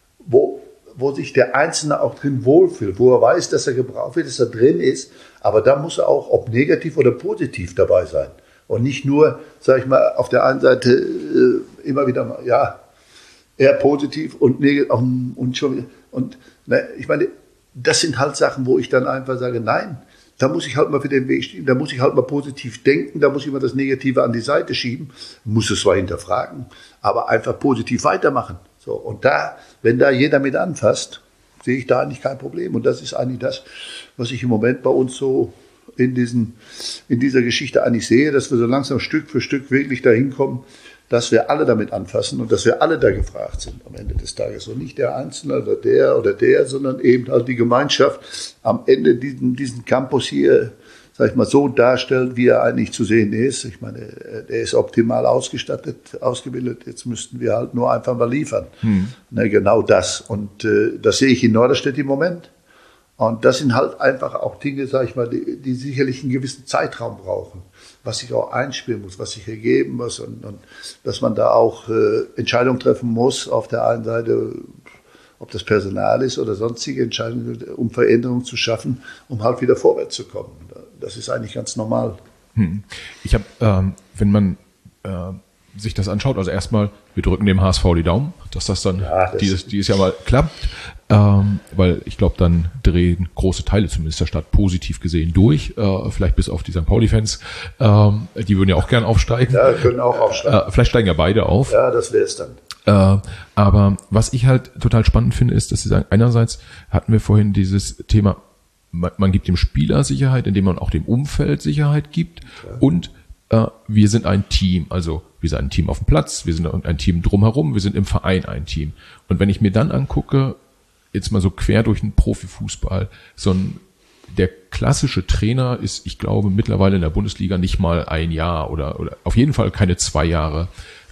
wo sich der Einzelne auch drin wohlfühlt, wo er weiß, dass er gebraucht wird, dass er drin ist, aber da muss er auch, ob negativ oder positiv dabei sein. Und nicht nur, sage ich mal, auf der einen Seite immer wieder mal, ja, eher positiv und negativ und schon wieder. Und ich meine, das sind halt Sachen, wo ich dann einfach sage, nein, da muss ich halt mal für den Weg stehen, da muss ich halt mal positiv denken, da muss ich mal das Negative an die Seite schieben, muss es zwar hinterfragen, aber einfach positiv weitermachen. So, und wenn da jeder mit anfasst, sehe ich da eigentlich kein Problem. Und das ist eigentlich das, was ich im Moment bei uns so in dieser Geschichte eigentlich sehe, dass wir so langsam Stück für Stück wirklich dahin kommen, dass wir alle damit anfassen und dass wir alle da gefragt sind am Ende des Tages. Und nicht der Einzelne oder der, sondern eben halt die Gemeinschaft am Ende diesen Campus hier, sag ich mal, so darstellt, wie er eigentlich zu sehen ist. Ich meine, der ist optimal ausgestattet, ausgebildet. Jetzt müssten wir halt nur einfach mal liefern. Genau das. Und das sehe ich in Norderstedt im Moment. Und das sind halt einfach auch Dinge, sag ich mal, die sicherlich einen gewissen Zeitraum brauchen, was sich auch einspielen muss, was sich ergeben muss und dass man da auch Entscheidungen treffen muss, auf der einen Seite, ob das Personal ist oder sonstige Entscheidungen, um Veränderungen zu schaffen, um halt wieder vorwärts zu kommen. Das ist eigentlich ganz normal. Ich habe, wenn man sich das anschaut, also erstmal, wir drücken dem HSV die Daumen, dass das dann dieses Jahr mal klappt, weil ich glaube, dann drehen große Teile zumindest der Stadt positiv gesehen durch, vielleicht bis auf die St. Pauli-Fans, die würden ja auch gern aufsteigen. Ja, können auch aufsteigen. Vielleicht steigen ja beide auf. Ja, das wäre es dann. Aber was ich halt total spannend finde, ist, dass Sie sagen, einerseits hatten wir vorhin dieses Thema, man gibt dem Spieler Sicherheit, indem man auch dem Umfeld Sicherheit gibt, und wir sind ein Team, also wir sind ein Team auf dem Platz, wir sind ein Team drumherum, wir sind im Verein ein Team. Und wenn ich mir dann angucke, jetzt mal so quer durch den Profifußball, der klassische Trainer ist, ich glaube, mittlerweile in der Bundesliga nicht mal ein Jahr oder auf jeden Fall keine 2 Jahre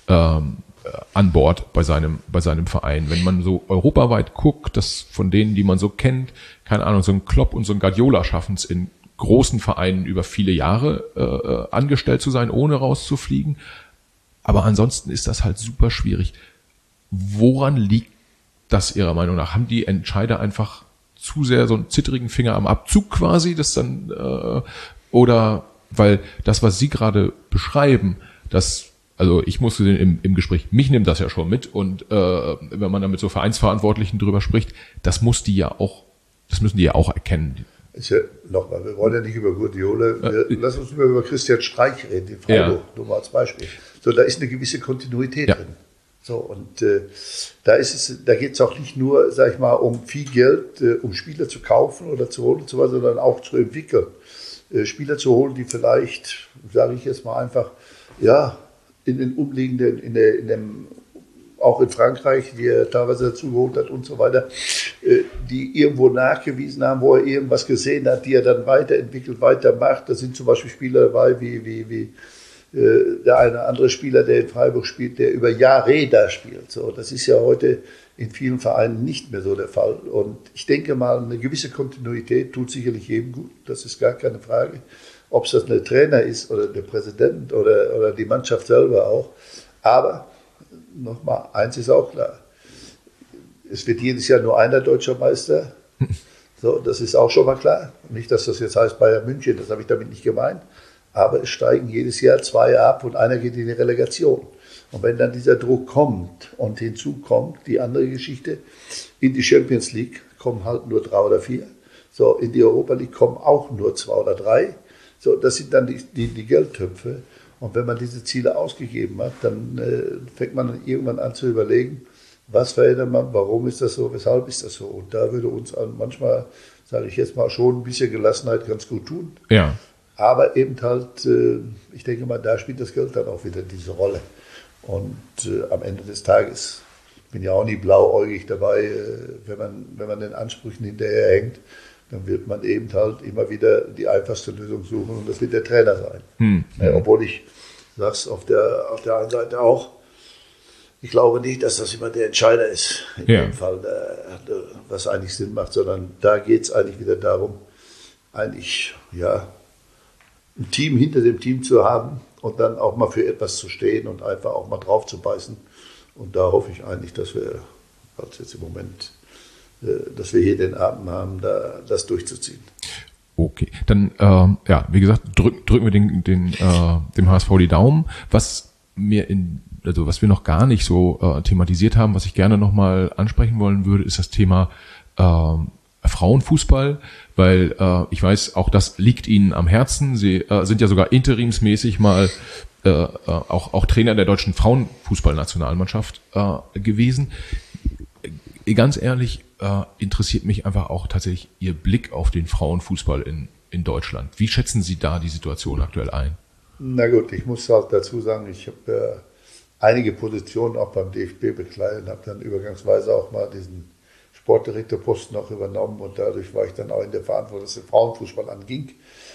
an Bord bei seinem Verein. Wenn man so europaweit guckt, das von denen, die man so kennt, keine Ahnung, so ein Klopp und so ein Guardiola schaffen es in großen Vereinen über viele Jahre angestellt zu sein, ohne rauszufliegen. Aber ansonsten ist das halt super schwierig. Woran liegt das Ihrer Meinung nach? Haben die Entscheider einfach zu sehr so einen zittrigen Finger am Abzug quasi, das dann oder weil das, was Sie gerade beschreiben, also ich musste im Gespräch, mich nimmt das ja schon mit und wenn man da mit so Vereinsverantwortlichen drüber spricht, das müssen die ja auch erkennen. Nochmal, wir wollen ja nicht über Guardiola, lass uns über Christian Streich reden, in Freiburg, nur mal als Beispiel. So, da ist eine gewisse Kontinuität drin. So, und da geht es auch nicht nur, sag ich mal, um viel Geld, um Spieler zu kaufen oder zu holen und so weiter, sondern auch zu entwickeln. Spieler zu holen, die vielleicht, sage ich jetzt mal einfach, ja, in den umliegenden, auch in Frankreich, die er teilweise dazu geholt hat und so weiter, die irgendwo nachgewiesen haben, wo er irgendwas gesehen hat, die er dann weiterentwickelt, weitermacht. Da sind zum Beispiel Spieler dabei, wie der eine andere Spieler, der in Freiburg spielt, der über Jahre da spielt. So, das ist ja heute in vielen Vereinen nicht mehr so der Fall. Und ich denke mal, eine gewisse Kontinuität tut sicherlich jedem gut. Das ist gar keine Frage. Ob es das der Trainer ist oder der Präsident oder die Mannschaft selber auch. Aber nochmal, eins ist auch klar. Es wird jedes Jahr nur einer deutscher Meister. So, das ist auch schon mal klar. Nicht, dass das jetzt heißt Bayern München, das habe ich damit nicht gemeint. Aber es steigen jedes Jahr 2 ab und einer geht in die Relegation. Und wenn dann dieser Druck kommt und hinzu kommt die andere Geschichte, in die Champions League kommen halt nur 3 oder 4. So, in die Europa League kommen auch nur 2 oder 3. So, das sind dann die Geldtöpfe. Und wenn man diese Ziele ausgegeben hat, dann fängt man irgendwann an zu überlegen, was verändert man, warum ist das so, weshalb ist das so. Und da würde uns manchmal, sage ich jetzt mal, schon ein bisschen Gelassenheit ganz gut tun. Ja. Aber eben halt, ich denke mal, da spielt das Geld dann auch wieder diese Rolle. Und am Ende des Tages, ich bin ja auch nie blauäugig dabei, wenn man den Ansprüchen hinterherhängt, dann wird man eben halt immer wieder die einfachste Lösung suchen und das wird der Trainer sein. Obwohl ich sag's auf der einen Seite auch, ich glaube nicht, dass das immer der Entscheider ist, in dem Fall, was eigentlich Sinn macht, sondern da geht es eigentlich wieder darum, eigentlich, ja, ein Team hinter dem Team zu haben und dann auch mal für etwas zu stehen und einfach auch mal drauf zu beißen. Und da hoffe ich eigentlich, dass wir, also jetzt im Moment, dass wir hier den Atem haben, das durchzuziehen. Okay, dann wie gesagt, drücken wir dem HSV die Daumen. Was wir noch gar nicht so thematisiert haben, was ich gerne nochmal ansprechen wollen würde, ist das Thema Frauenfußball, weil ich weiß, auch das liegt Ihnen am Herzen. Sie sind ja sogar interimsmäßig mal auch Trainer der deutschen Frauenfußballnationalmannschaft gewesen. Ganz ehrlich, interessiert mich einfach auch tatsächlich Ihr Blick auf den Frauenfußball in Deutschland. Wie schätzen Sie da die Situation aktuell ein? Na gut, ich muss halt dazu sagen, ich habe einige Positionen auch beim DFB bekleidet und habe dann übergangsweise auch mal diesen Sportdirektorposten auch übernommen und dadurch war ich dann auch in der Verantwortung, was den Frauenfußball anging.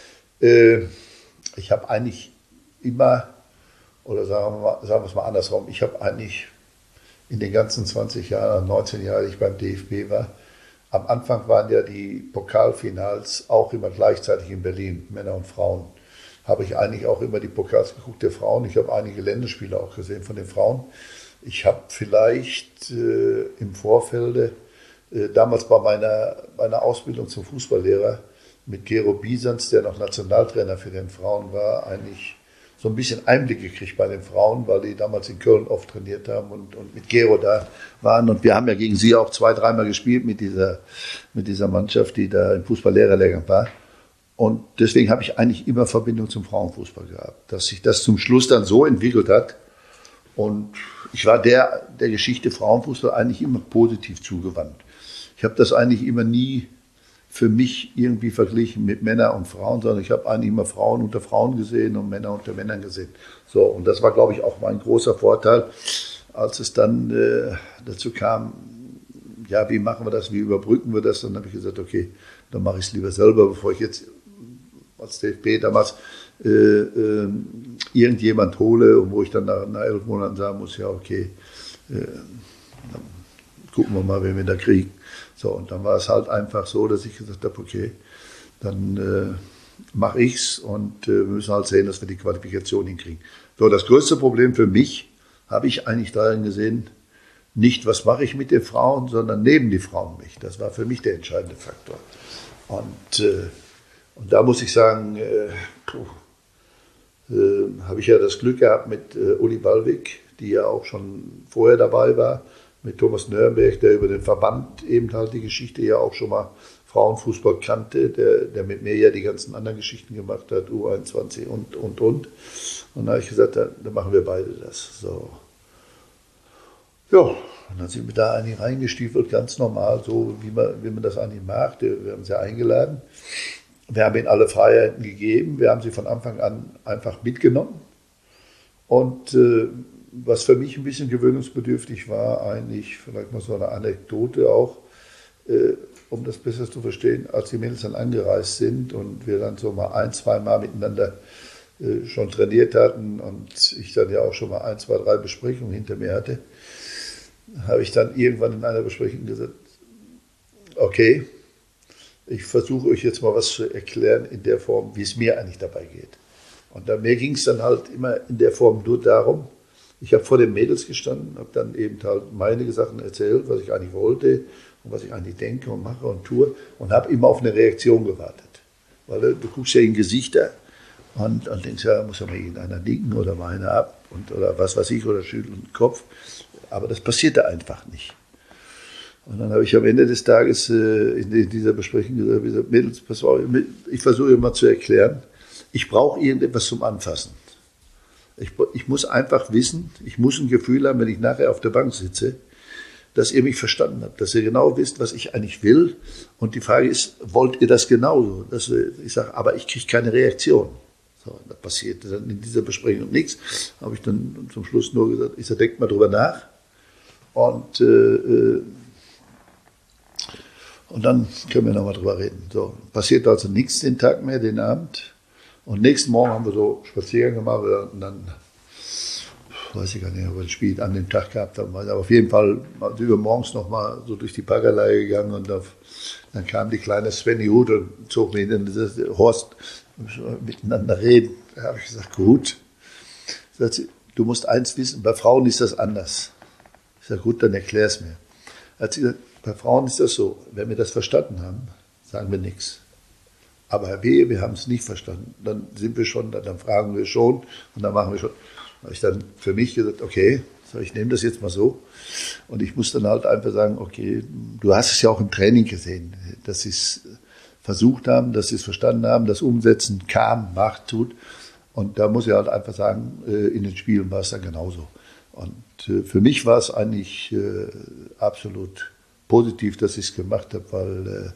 Ich habe eigentlich immer, oder sagen wir es mal andersrum, ich habe eigentlich in den ganzen 20 Jahren, 19 Jahren, die ich beim DFB war, am Anfang waren ja die Pokalfinals auch immer gleichzeitig in Berlin, Männer und Frauen. Habe ich eigentlich auch immer die Pokals geguckt der Frauen. Ich habe einige Länderspiele auch gesehen von den Frauen. Ich habe vielleicht im Vorfeld, damals bei meiner Ausbildung zum Fußballlehrer mit Gero Biesans, der noch Nationaltrainer für den Frauen war, eigentlich so ein bisschen Einblick gekriegt bei den Frauen, weil die damals in Köln oft trainiert haben und mit Gero da waren. Und wir haben ja gegen sie auch 2-3 Mal gespielt mit dieser Mannschaft, die da im Fußballlehrerlehrgang war. Und deswegen habe ich eigentlich immer Verbindung zum Frauenfußball gehabt. Dass sich das zum Schluss dann so entwickelt hat. Und ich war der Geschichte Frauenfußball eigentlich immer positiv zugewandt. Ich habe das eigentlich immer nie für mich irgendwie verglichen mit Männern und Frauen, sondern ich habe eigentlich immer Frauen unter Frauen gesehen und Männer unter Männern gesehen. So, und das war, glaube ich, auch mein großer Vorteil, als es dann dazu kam, ja, wie machen wir das, wie überbrücken wir das? Dann habe ich gesagt, okay, dann mache ich es lieber selber, bevor ich jetzt als DFB damals irgendjemand hole und wo ich dann nach 11 Monaten sagen muss, ja okay, dann gucken wir mal, wen wir da kriegen. So, und dann war es halt einfach so, dass ich gesagt habe, okay, dann mache ich es und wir müssen halt sehen, dass wir die Qualifikation hinkriegen. So, das größte Problem für mich habe ich eigentlich darin gesehen, nicht was mache ich mit den Frauen, sondern nehmen die Frauen mich. Das war für mich der entscheidende Faktor. Und da muss ich sagen, habe ich ja das Glück gehabt mit Uli Ballweg, die ja auch schon vorher dabei war, mit Thomas Nürnberg, der über den Verband eben halt die Geschichte ja auch schon mal Frauenfußball kannte, der mit mir ja die ganzen anderen Geschichten gemacht hat, U21 und. Und da habe ich gesagt, dann machen wir beide das. So. Ja, und dann sind wir da eigentlich reingestiefelt, ganz normal, so wie man das eigentlich macht. Wir haben sie eingeladen. Wir haben ihnen alle Freiheiten gegeben. Wir haben sie von Anfang an einfach mitgenommen. Und was für mich ein bisschen gewöhnungsbedürftig war, eigentlich vielleicht mal so eine Anekdote auch, um das besser zu verstehen, als die Mädels dann angereist sind und wir dann so mal 1-2 Mal miteinander schon trainiert hatten und ich dann ja auch schon mal 1, 2, 3 Besprechungen hinter mir hatte, habe ich dann irgendwann in einer Besprechung gesagt, okay, ich versuche euch jetzt mal was zu erklären in der Form, wie es mir eigentlich dabei geht. Und mir ging es dann halt immer in der Form nur darum, ich habe vor den Mädels gestanden, habe dann eben halt meine Sachen erzählt, was ich eigentlich wollte und was ich eigentlich denke und mache und tue und habe immer auf eine Reaktion gewartet. Weil du guckst ja in Gesichter und denkst, ja, muss ja mal irgendeiner nicken oder mal einer ab oder was weiß ich oder schütteln den Kopf. Aber das passierte einfach nicht. Und dann habe ich am Ende des Tages in dieser Besprechung gesagt, Mädels, pass auf, ich versuche mal zu erklären, ich brauche irgendetwas zum Anfassen. Ich muss einfach wissen, ich muss ein Gefühl haben, wenn ich nachher auf der Bank sitze, dass ihr mich verstanden habt, dass ihr genau wisst, was ich eigentlich will. Und die Frage ist, wollt ihr das genauso? Ich sage, aber ich kriege keine Reaktion. So, da passierte dann in dieser Besprechung nichts. Habe ich dann zum Schluss nur gesagt, ich sage, denkt mal drüber nach. Und dann können wir nochmal drüber reden. So, passiert also nichts den Tag mehr, den Abend. Und nächsten Morgen haben wir so Spaziergang gemacht und dann, weiß ich gar nicht, ob wir das Spiel an dem Tag gehabt haben, aber auf jeden Fall sind wir morgens nochmal so durch die Parkerlei gegangen und dann kam die kleine Svenny Huth und zog mich in das Horst, miteinander reden. Da habe ich gesagt, gut. Sagt sie, du musst eins wissen, bei Frauen ist das anders. Ich sage, gut, dann erklär es mir. Hat sie gesagt, bei Frauen ist das so, wenn wir das verstanden haben, sagen wir nichts. Aber Herr B., wir haben es nicht verstanden. Dann sind wir schon, dann fragen wir schon und dann machen wir schon. Da habe ich dann für mich gesagt, okay, so, ich nehme das jetzt mal so. Und ich muss dann halt einfach sagen, okay, du hast es ja auch im Training gesehen, dass sie es versucht haben, dass sie es verstanden haben, das Umsetzen kam, macht, tut. Und da muss ich halt einfach sagen, in den Spielen war es dann genauso. Und für mich war es eigentlich absolut positiv, dass ich es gemacht habe, weil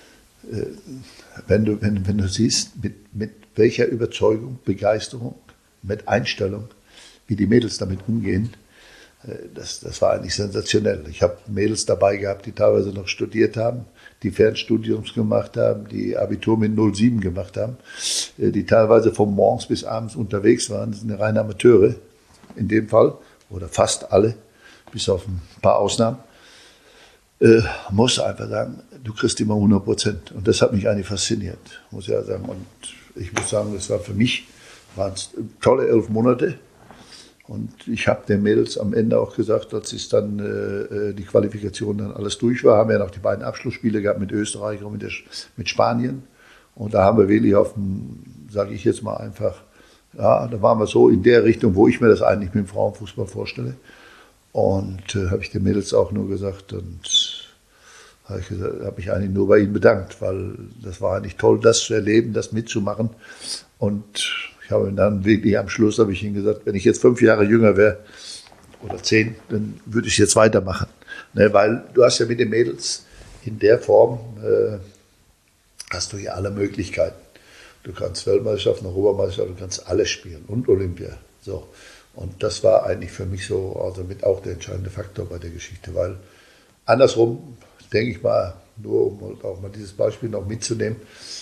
wenn du siehst, mit welcher Überzeugung, Begeisterung, mit Einstellung, wie die Mädels damit umgehen, das war eigentlich sensationell. Ich habe Mädels dabei gehabt, die teilweise noch studiert haben, die Fernstudiums gemacht haben, die Abitur mit 07 gemacht haben, die teilweise von morgens bis abends unterwegs waren. Das sind reine Amateure in dem Fall, oder fast alle, bis auf ein paar Ausnahmen. Muss einfach sagen, du kriegst immer 100%. Und das hat mich eigentlich fasziniert, muss ich ja sagen. Und ich muss sagen, das war für mich, waren es tolle 11 Monate. Und ich habe den Mädels am Ende auch gesagt, als es dann die Qualifikation dann alles durch war, haben wir ja noch die beiden Abschlussspiele gehabt mit Österreich und mit Spanien. Und da haben wir wirklich auf dem, sage ich jetzt mal einfach, ja, da waren wir so in der Richtung, wo ich mir das eigentlich mit dem Frauenfußball vorstelle. Und habe ich den Mädels auch nur gesagt und habe mich eigentlich nur bei ihnen bedankt, weil das war eigentlich toll, das zu erleben, das mitzumachen. Und ich habe dann wirklich am Schluss, habe ich ihnen gesagt, wenn ich jetzt 5 Jahre jünger wäre oder 10, dann würde ich jetzt weitermachen. Ne, weil du hast ja mit den Mädels in der Form, hast du ja alle Möglichkeiten. Du kannst Weltmeisterschaft, Europameisterschaft, du kannst alles spielen und Olympia. So. Und das war eigentlich für mich so, also mit auch der entscheidende Faktor bei der Geschichte, weil Andersrum, denke ich mal, nur um auch mal dieses Beispiel noch mitzunehmen,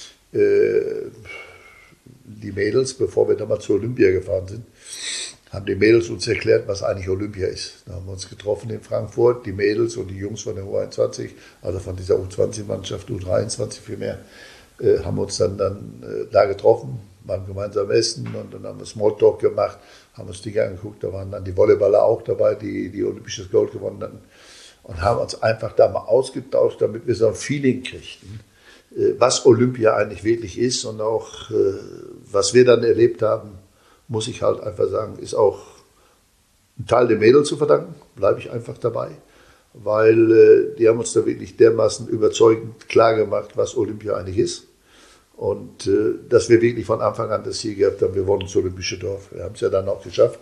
die Mädels, bevor wir damals zur Olympia gefahren sind, haben die Mädels uns erklärt, was eigentlich Olympia ist. Da haben wir uns getroffen in Frankfurt, die Mädels und die Jungs von der U21, also von dieser U20-Mannschaft, U23 vielmehr, haben uns dann da getroffen, beim gemeinsamen Essen und dann haben wir Smalltalk gemacht, haben uns Dinge angeguckt, da waren dann die Volleyballer auch dabei, die olympisches Gold gewonnen hatten und haben uns einfach da mal ausgetauscht, damit wir so ein Feeling kriegten, was Olympia eigentlich wirklich ist und auch was wir dann erlebt haben, muss ich halt einfach sagen, ist auch ein Teil der Mädels zu verdanken, bleibe ich einfach dabei, weil die haben uns da wirklich dermaßen überzeugend klar gemacht, was Olympia eigentlich ist und dass wir wirklich von Anfang an das Ziel gehabt haben, wir wollen ins Olympische Dorf. Wir haben es ja dann auch geschafft.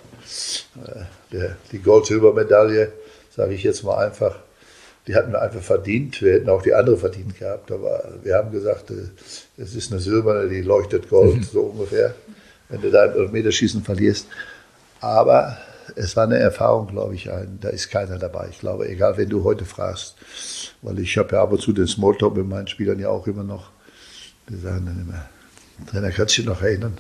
Die Gold-Silber-Medaille, sage ich jetzt mal einfach, die hatten wir einfach verdient. Wir hätten auch die andere verdient gehabt, aber wir haben gesagt, es ist eine silberne, die leuchtet Gold, so ungefähr, wenn du da im Elfmeterschießen verlierst. Aber es war eine Erfahrung, glaube ich, da ist keiner dabei. Ich glaube, egal, wenn du heute fragst, weil ich habe ja ab und zu den Smalltalk mit meinen Spielern ja auch immer noch, die sagen dann immer, Trainer, kannst du dich noch erinnern?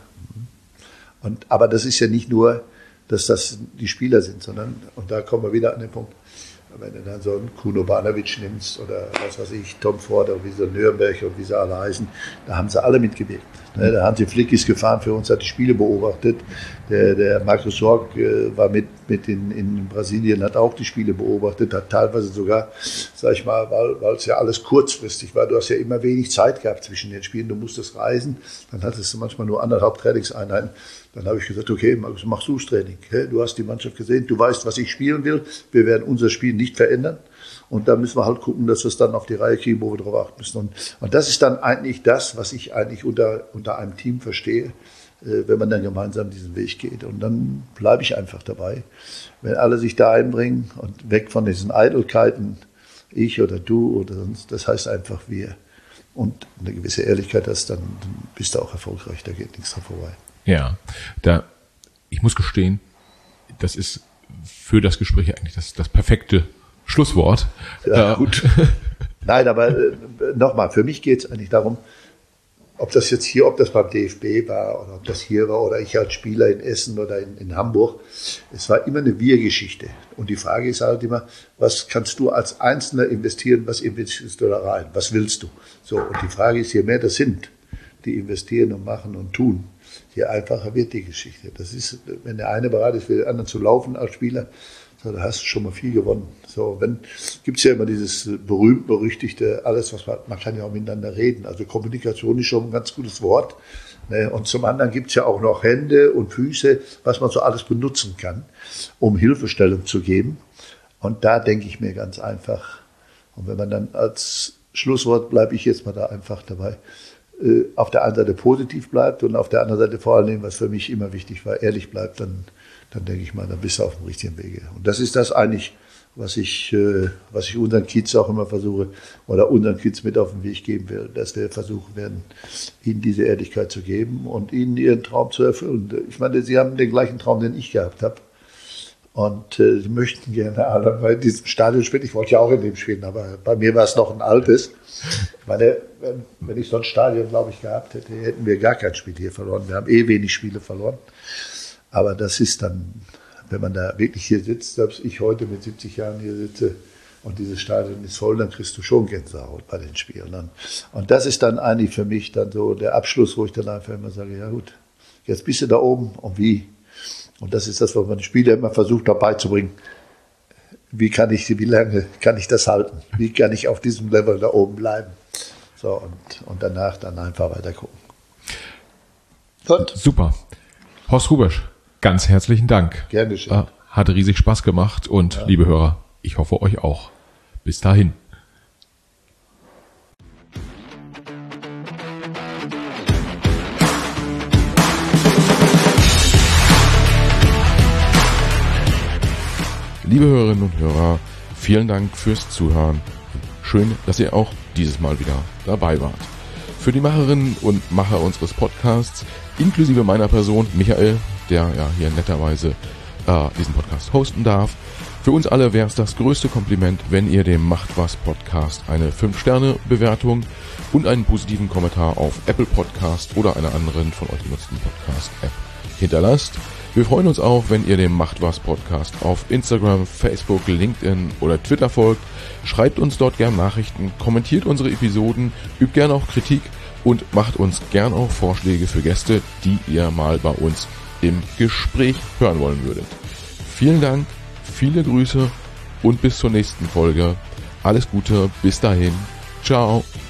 Aber das ist ja nicht nur, dass das die Spieler sind, sondern, und da kommen wir wieder an den Punkt, wenn du dann so einen Kuno Banovic nimmst oder was weiß ich, Tom Ford oder wie so Nürnberg und wie sie alle heißen, da haben sie alle mitgewirkt. Der Hansi Flick ist gefahren für uns, hat die Spiele beobachtet. Der Markus Sorg war mit in Brasilien, hat auch die Spiele beobachtet, hat teilweise sogar, sag ich mal, weil es ja alles kurzfristig war, du hast ja immer wenig Zeit gehabt zwischen den Spielen, du musstest reisen, dann hattest du manchmal nur 1,5 Trainingseinheiten. Dann habe ich gesagt, okay, machst du das Training. Du hast die Mannschaft gesehen, du weißt, was ich spielen will, wir werden unser Spiel nicht verändern. Und da müssen wir halt gucken, dass wir es dann auf die Reihe kriegen, wo wir drauf achten müssen. Und das ist dann eigentlich das, was ich eigentlich unter einem Team verstehe, wenn man dann gemeinsam diesen Weg geht. Und dann bleibe ich einfach dabei. Wenn alle sich da einbringen und weg von diesen Eitelkeiten, ich oder du oder sonst, das heißt einfach wir. Und eine gewisse Ehrlichkeit hast, dann bist du auch erfolgreich, da geht nichts dran vorbei. Ja, ich muss gestehen, das ist für das Gespräch eigentlich das perfekte Schlusswort. Ja, gut. Nein, aber nochmal, für mich geht es eigentlich darum, ob das beim DFB war oder ob das hier war oder ich als Spieler in Essen oder in Hamburg. Es war immer eine Wir-Geschichte. Und die Frage ist halt immer, was kannst du als Einzelner investieren, was investierst du da rein? Was willst du? So, und die Frage ist, je mehr das sind, die investieren und machen und tun, je einfacher wird die Geschichte. Das ist, wenn der eine bereit ist, für den anderen zu laufen als Spieler, so, da hast du schon mal viel gewonnen. So, gibt's ja immer dieses berühmt-berüchtigte, alles, man kann ja auch miteinander reden. Also Kommunikation ist schon ein ganz gutes Wort. Ne? Und zum anderen gibt's ja auch noch Hände und Füße, was man so alles benutzen kann, um Hilfestellung zu geben. Und da denke ich mir ganz einfach, und wenn man dann als Schlusswort, bleibe ich jetzt mal da einfach dabei, auf der einen Seite positiv bleibt und auf der anderen Seite vor allem, was für mich immer wichtig war, ehrlich bleibt, dann denke ich mal, dann bist du auf dem richtigen Wege. Und das ist das eigentlich, was ich unseren Kids auch immer versuche oder unseren Kids mit auf den Weg geben will, dass wir versuchen werden, ihnen diese Ehrlichkeit zu geben und ihnen ihren Traum zu erfüllen. Ich meine, sie haben den gleichen Traum, den ich gehabt habe. Und sie möchten gerne alle bei diesem Stadion spielen. Ich wollte ja auch in dem spielen, aber bei mir war es noch ein altes. Ich meine, wenn ich so ein Stadion, glaube ich, gehabt hätte, hätten wir gar kein Spiel hier verloren. Wir haben wenig Spiele verloren. Aber das ist dann, wenn man da wirklich hier sitzt, selbst ich heute mit 70 Jahren hier sitze und dieses Stadion ist voll, dann kriegst du schon Gänsehaut bei den Spielen. Und das ist dann eigentlich für mich dann so der Abschluss, wo ich dann einfach immer sage, ja gut, jetzt bist du da oben und wie? Und das ist das, was man den Spieler immer versucht, dabei zu bringen. Wie lange kann ich das halten? Wie kann ich auf diesem Level da oben bleiben? So, und danach dann einfach weiter gucken. Gut. Super. Horst Hrubesch, ganz herzlichen Dank. Gern geschehen. Hat riesig Spaß gemacht und ja. Liebe Hörer, ich hoffe euch auch. Bis dahin. Liebe Hörerinnen und Hörer, vielen Dank fürs Zuhören. Schön, dass ihr auch dieses Mal wieder dabei wart. Für die Macherinnen und Macher unseres Podcasts, inklusive meiner Person, Michael, der ja hier netterweise diesen Podcast hosten darf, Für uns alle wäre es das größte Kompliment, wenn ihr dem Macht was Podcast eine 5-Sterne-Bewertung und einen positiven Kommentar auf Apple Podcast oder einer anderen von euch genutzten Podcast-App hinterlasst. Wir freuen uns auch, wenn ihr dem Macht was Podcast auf Instagram, Facebook, LinkedIn oder Twitter folgt. Schreibt uns dort gern Nachrichten, kommentiert unsere Episoden, übt gern auch Kritik und macht uns gern auch Vorschläge für Gäste, die ihr mal bei uns im Gespräch hören wollen würdet. Vielen Dank, viele Grüße und bis zur nächsten Folge. Alles Gute, bis dahin. Ciao.